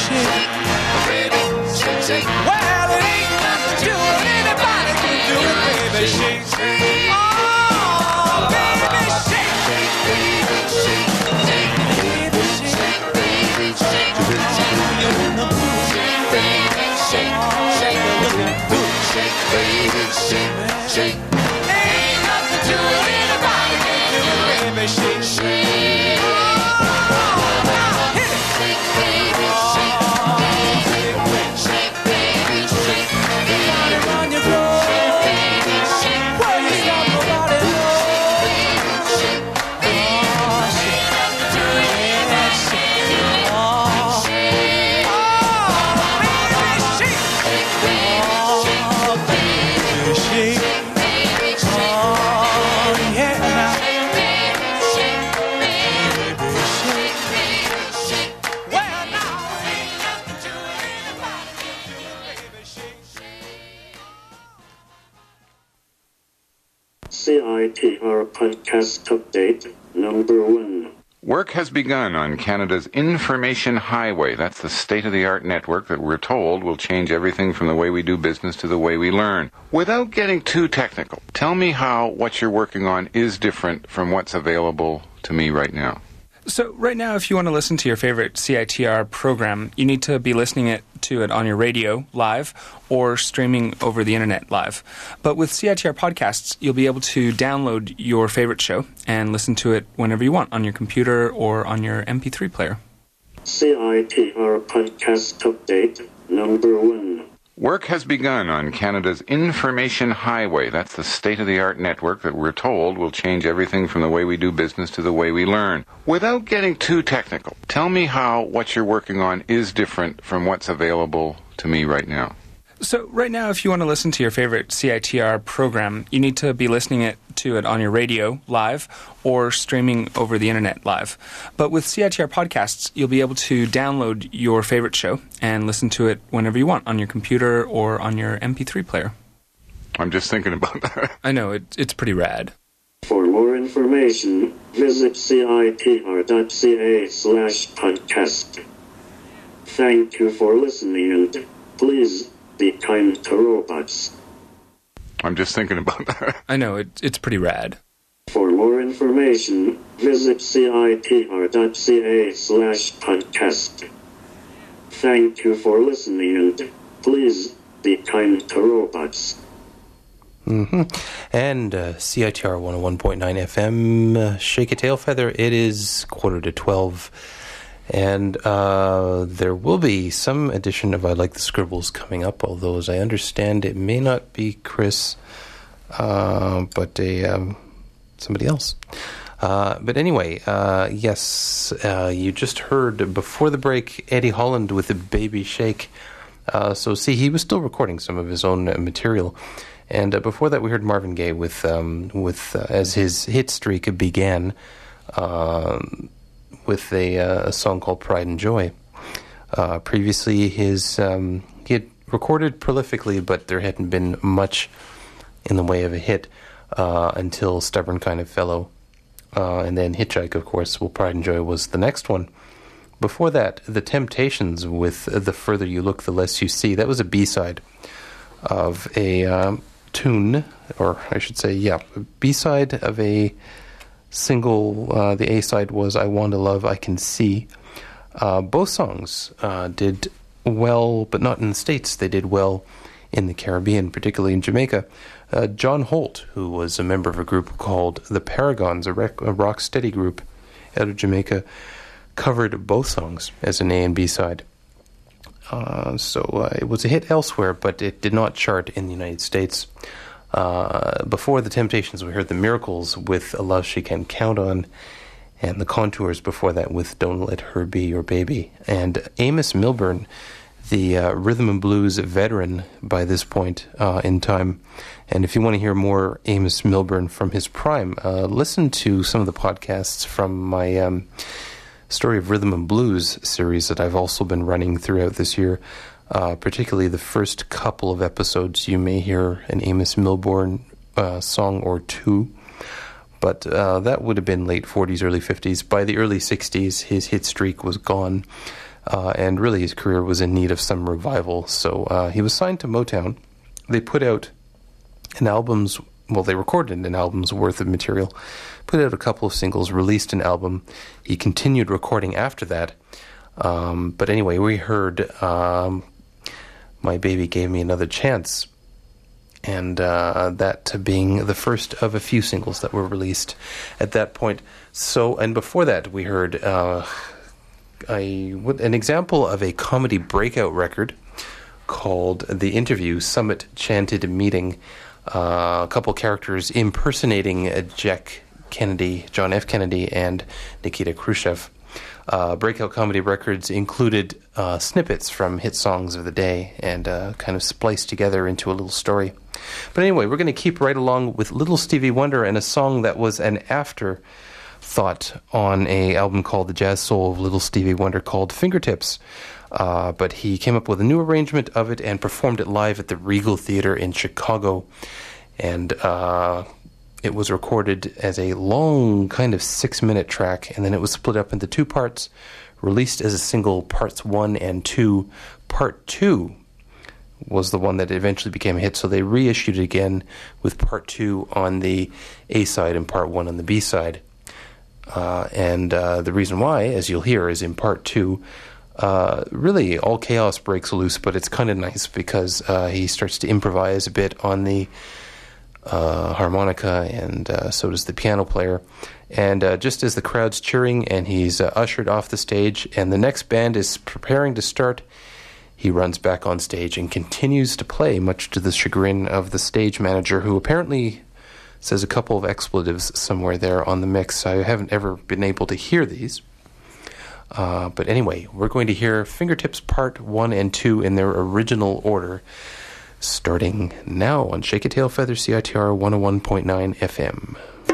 Speaker 13: shake. Baby, shake, shake. Well, it ain't nothing to it. Anybody can do it, baby, shake. Oh, baby, shake. Baby, shake. Baby, shake. Baby, shake. You're in the mood. Baby, shake. Shake. You're looking good. Shake, baby, shake, shake. Ain't nothing to it. Anybody can do it, baby, shake, shake. Oh, now hit it. Shake, baby, shake. Shake, baby, shake. Everybody run your floor. Shake, baby, shake. Where you stop, nobody knows. Shake, baby, shake. Ain't nothing to it. Anybody can do it. Oh, shake. Oh, baby, shake. Shake, baby, shake. Oh, baby, shake. Oh, yeah, now. Baby, shake. Well, now, ain't nothing to it. Anybody can do it, baby, shake.
Speaker 17: C I T R Podcast Update Number one.
Speaker 18: Work has begun on Canada's Information Highway. That's the state-of-the-art network that we're told will change everything from the way we do business to the way we learn. Without getting too technical, tell me how what you're working on is different from what's available to me right now.
Speaker 19: So right now, if you want to listen to your favorite C I T R program, you need to be listening it to it on your radio live or streaming over the internet live. But with C I T R podcasts, you'll be able to download your favorite show and listen to it whenever you want on your computer or on your M P three player.
Speaker 17: C I T R Podcast Update Number one.
Speaker 18: Work has begun on Canada's Information Highway. That's the state-of-the-art network that we're told will change everything from the way we do business to the way we learn. Without getting too technical, tell me how what you're working on is different from what's available to me right now.
Speaker 19: So right now, if you want to listen to your favorite C I T R program, you need to be listening it to it on your radio live or streaming over the internet live. But with C I T R podcasts, you'll be able to download your favorite show and listen to it whenever you want on your computer or on your M P three player.
Speaker 18: I'm just thinking about that.
Speaker 19: I know, it, it's pretty rad.
Speaker 17: For more information, visit citr.ca slash podcast. Thank you for listening and please be kind to robots.
Speaker 18: I'm just thinking about that.
Speaker 19: I know, it, it's pretty rad.
Speaker 17: For more information, visit citr.ca slash podcast. Thank you for listening and please be kind to robots.
Speaker 7: Mm-hmm. And uh, C I T R one oh one point nine F M, uh, Shake a Tail Feather, it is quarter to twelve. And uh, there will be some edition of I Like the Scribbles coming up, although as I understand it may not be Chris, uh, but a um, somebody else. Uh, but anyway, uh, yes, uh, you just heard before the break Eddie Holland with the Baby Shake. Uh, so see, he was still recording some of his own uh, material. And uh, before that we heard Marvin Gaye with, um, with uh, as his hit streak began, uh, with a, uh, a song called Pride and Joy. Uh, previously, his um, he had recorded prolifically, but there hadn't been much in the way of a hit uh, until Stubborn Kind of Fellow. Uh, and then Hitchhike, of course. Well, Pride and Joy was the next one. Before that, The Temptations with The Further You Look, The Less You See. That was a B-side of a um, tune, or I should say, yeah, a B-side of a single. Uh, the A-side was I Want to Love, I Can See. Uh, both songs uh, did well, but not in the States. They did well in the Caribbean, particularly in Jamaica. Uh, John Holt, who was a member of a group called The Paragons, a, rec- a rock steady group out of Jamaica, covered both songs as an A and B side. Uh, so uh, it was a hit elsewhere, but it did not chart in the United States. Uh, before The Temptations, we heard The Miracles with A Love She Can Count On, and The Contours before that with Don't Let Her Be Your Baby. And Amos Milburn, the uh, rhythm and blues veteran by this point uh, in time. And if you want to hear more Amos Milburn from his prime, uh, listen to some of the podcasts from my um, Story of Rhythm and Blues series that I've also been running throughout this year. Uh, particularly the first couple of episodes, you may hear an Amos Milburn uh, song or two. But uh, that would have been late forties, early fifties. By the early sixties, his hit streak was gone. Uh, and really, his career was in need of some revival. So uh, he was signed to Motown. They put out an album's, well, they recorded an album's worth of material, put out a couple of singles, released an album. He continued recording after that. Um, but anyway, we heard um, My Baby Gave Me Another Chance. And uh, that being the first of a few singles that were released at that point. So, and before that, we heard uh, a, an example of a comedy breakout record called The Interview, Summit Chanted Meeting. Uh, a couple characters impersonating uh, Jack Kennedy, John F. Kennedy, and Nikita Khrushchev. Uh, breakout comedy records included uh, snippets from hit songs of the day and uh, kind of spliced together into a little story. But anyway, we're going to keep right along with Little Stevie Wonder and a song that was an afterthought on a album called The Jazz Soul of Little Stevie Wonder called Fingertips. Uh, but he came up with a new arrangement of it and performed it live at the Regal Theater in Chicago. And uh, it was recorded as a long kind of six-minute track, and then it was split up into two parts, released as a single, parts one and two. Part two was the one that eventually became a hit, so they reissued it again with part two on the A side and part one on the B side. Uh, and uh, the reason why, as you'll hear, is in part two, uh, really all chaos breaks loose, but it's kind of nice because uh, he starts to improvise a bit on the uh, harmonica, and uh, so does the piano player. And uh, just as the crowd's cheering and he's uh, ushered off the stage and the next band is preparing to start, he runs back on stage and continues to play, much to the chagrin of the stage manager, who apparently says a couple of expletives somewhere there on the mix. I haven't ever been able to hear these. Uh, but anyway, we're going to hear Fingertips Part one and two in their original order, starting now on Shake a Tail Feather, C I T R one oh one point nine F M.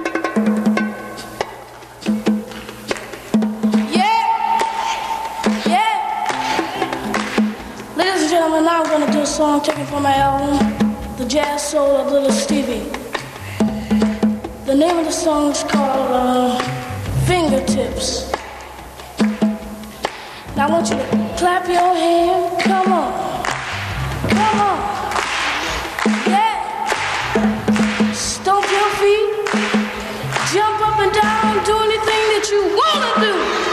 Speaker 20: Now I'm going to do a song taken from my album, The Jazz Soul of Little Stevie. The name of the song is called uh, Fingertips. Now I want you to clap your hands. Come on. Come on. Yeah. Stomp your feet. Jump up and down. Do anything that you want to do.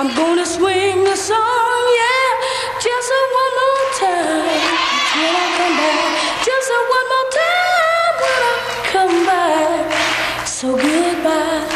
Speaker 20: I'm gonna swing the song, yeah, just a one more time. When I come back, just a one more time when I come back. So goodbye.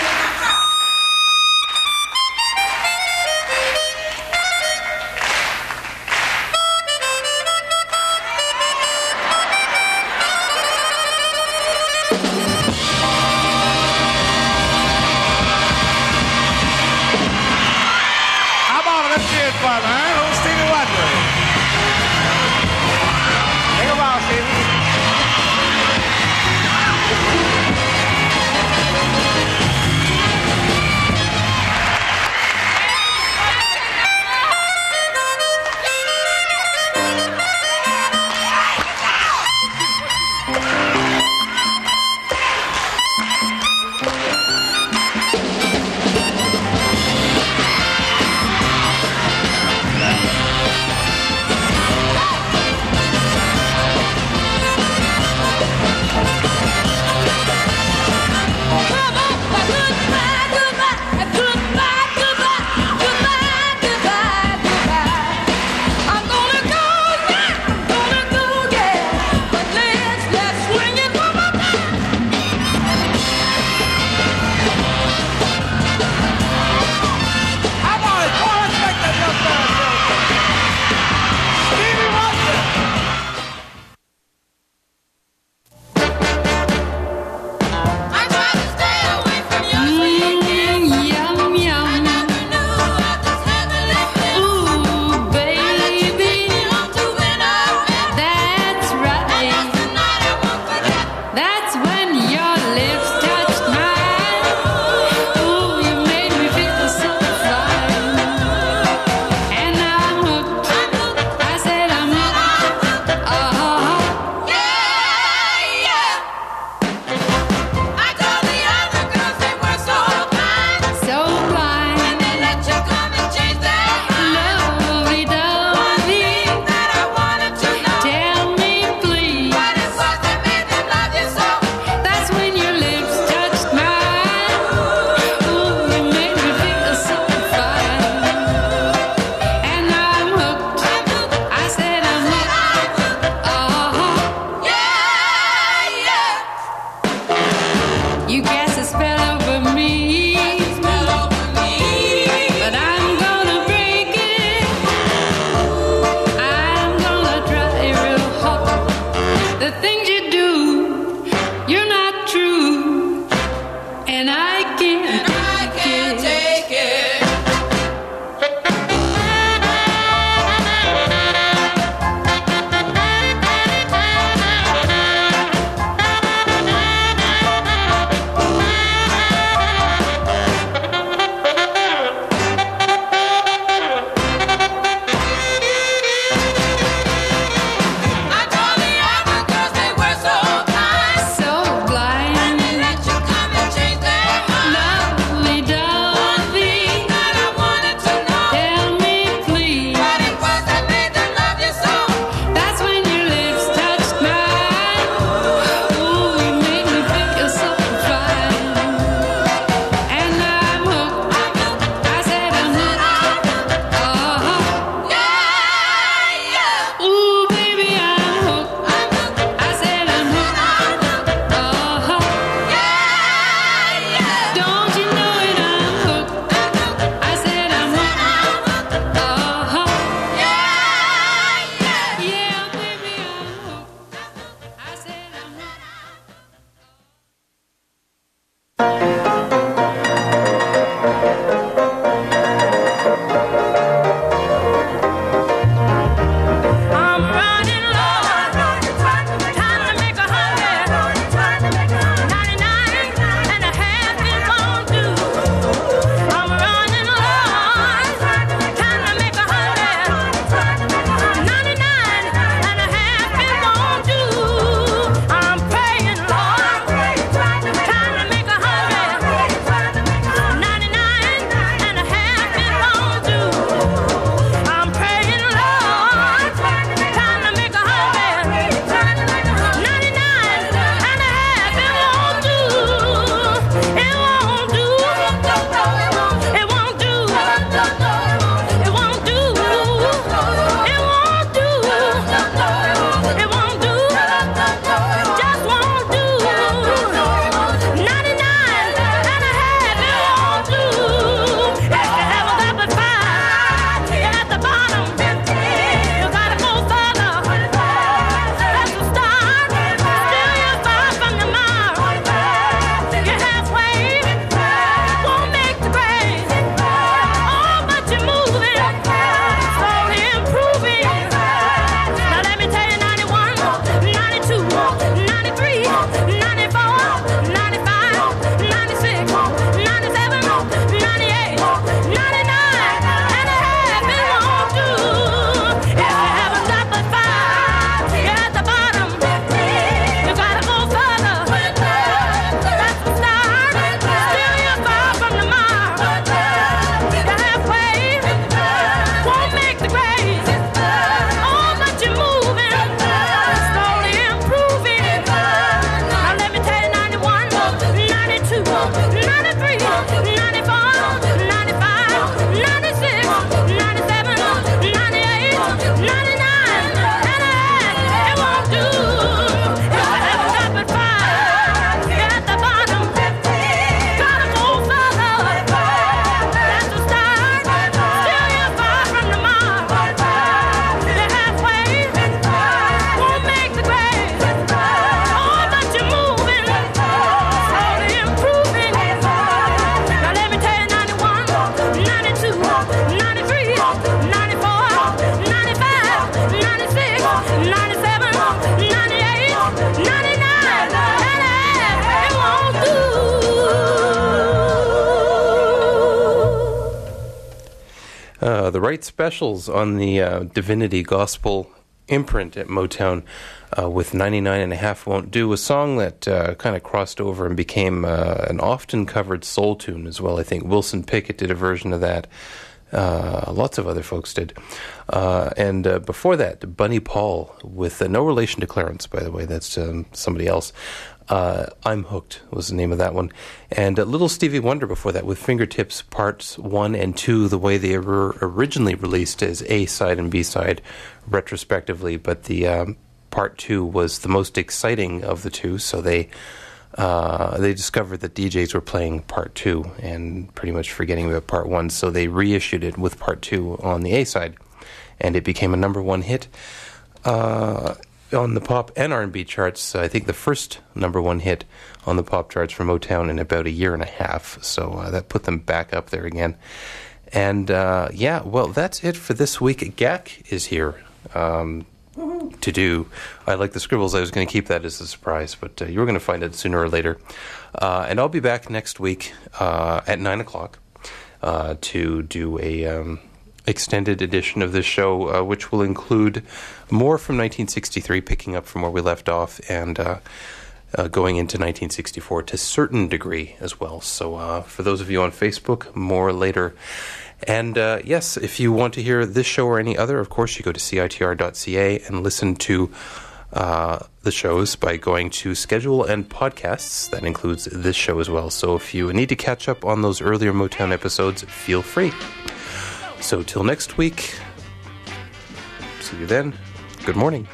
Speaker 7: Uh, the Right Specials on the uh, Divinity Gospel imprint at Motown uh, with ninety-nine and a half Won't Do, a song that uh, kind of crossed over and became uh, an often covered soul tune as well. I think Wilson Pickett did a version of that. Uh, lots of other folks did. Uh, and uh, before that, Bunny Paul with uh, no relation to Clarence, by the way. That's um, somebody else. Uh, I'm Hooked was the name of that one. And uh, Little Stevie Wonder before that with Fingertips Parts one and two, the way they were originally released as A-side and B-side retrospectively. But the um, part two was the most exciting of the two, so they uh, they discovered that D Js were playing part two and pretty much forgetting about part one, so they reissued it with part two on the A-side, and it became a number one hit. Uh... On the pop and R and B charts, I think the first number one hit on the pop charts for Motown in about a year and a half. So uh, that put them back up there again. And uh, yeah, well, that's it for this week. G A C is here um, to do. I like the scribbles. I was going to keep that as a surprise, but uh, you were going to find it sooner or later. Uh, and I'll be back next week uh, at nine o'clock uh, to do a... Um, extended edition of this show, uh, which will include more from nineteen sixty-three, picking up from where we left off, and uh, uh, going into nineteen sixty-four to a certain degree as well. So uh, for those of you on Facebook, more later. And uh, yes, if you want to hear this show or any other, of course, you go to C I T R dot C A and listen to uh, the shows by going to Schedule and Podcasts. That includes this show as well. So if you need to catch up on those earlier Motown episodes, feel free. So till next week, see you then. Good morning.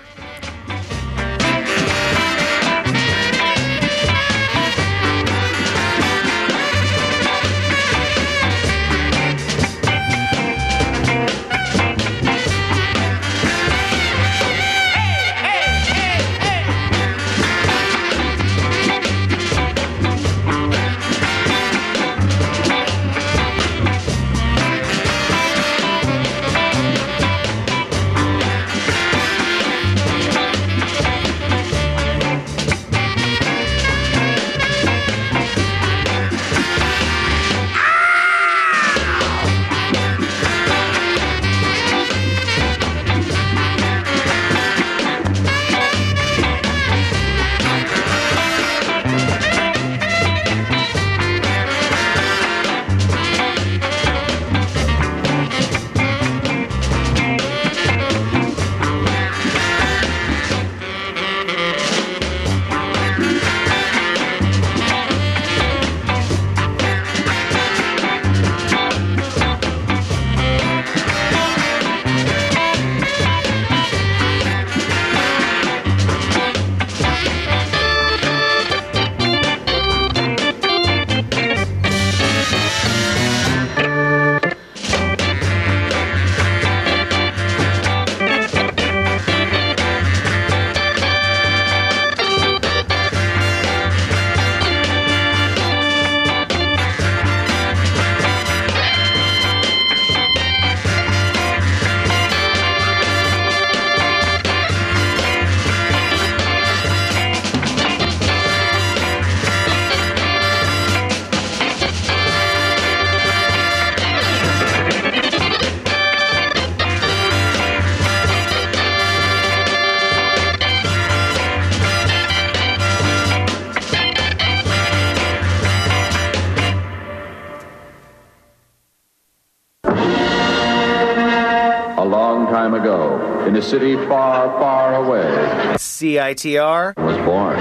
Speaker 21: In a city far, far away,
Speaker 22: C I T R
Speaker 21: was born.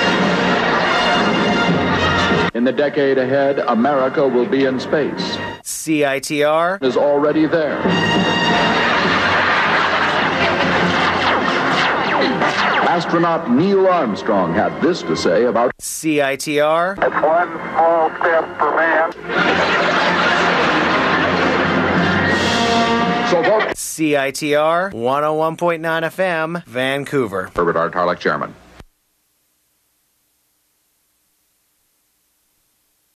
Speaker 21: In the decade ahead, America will be in space.
Speaker 22: C I T R
Speaker 21: is already there. Astronaut Neil Armstrong had this to say about
Speaker 22: C I T R.
Speaker 23: It's one small step for man.
Speaker 21: So vote
Speaker 22: C I T R one oh one point nine F M, Vancouver.
Speaker 21: Herbert R. Tarlek, Chairman.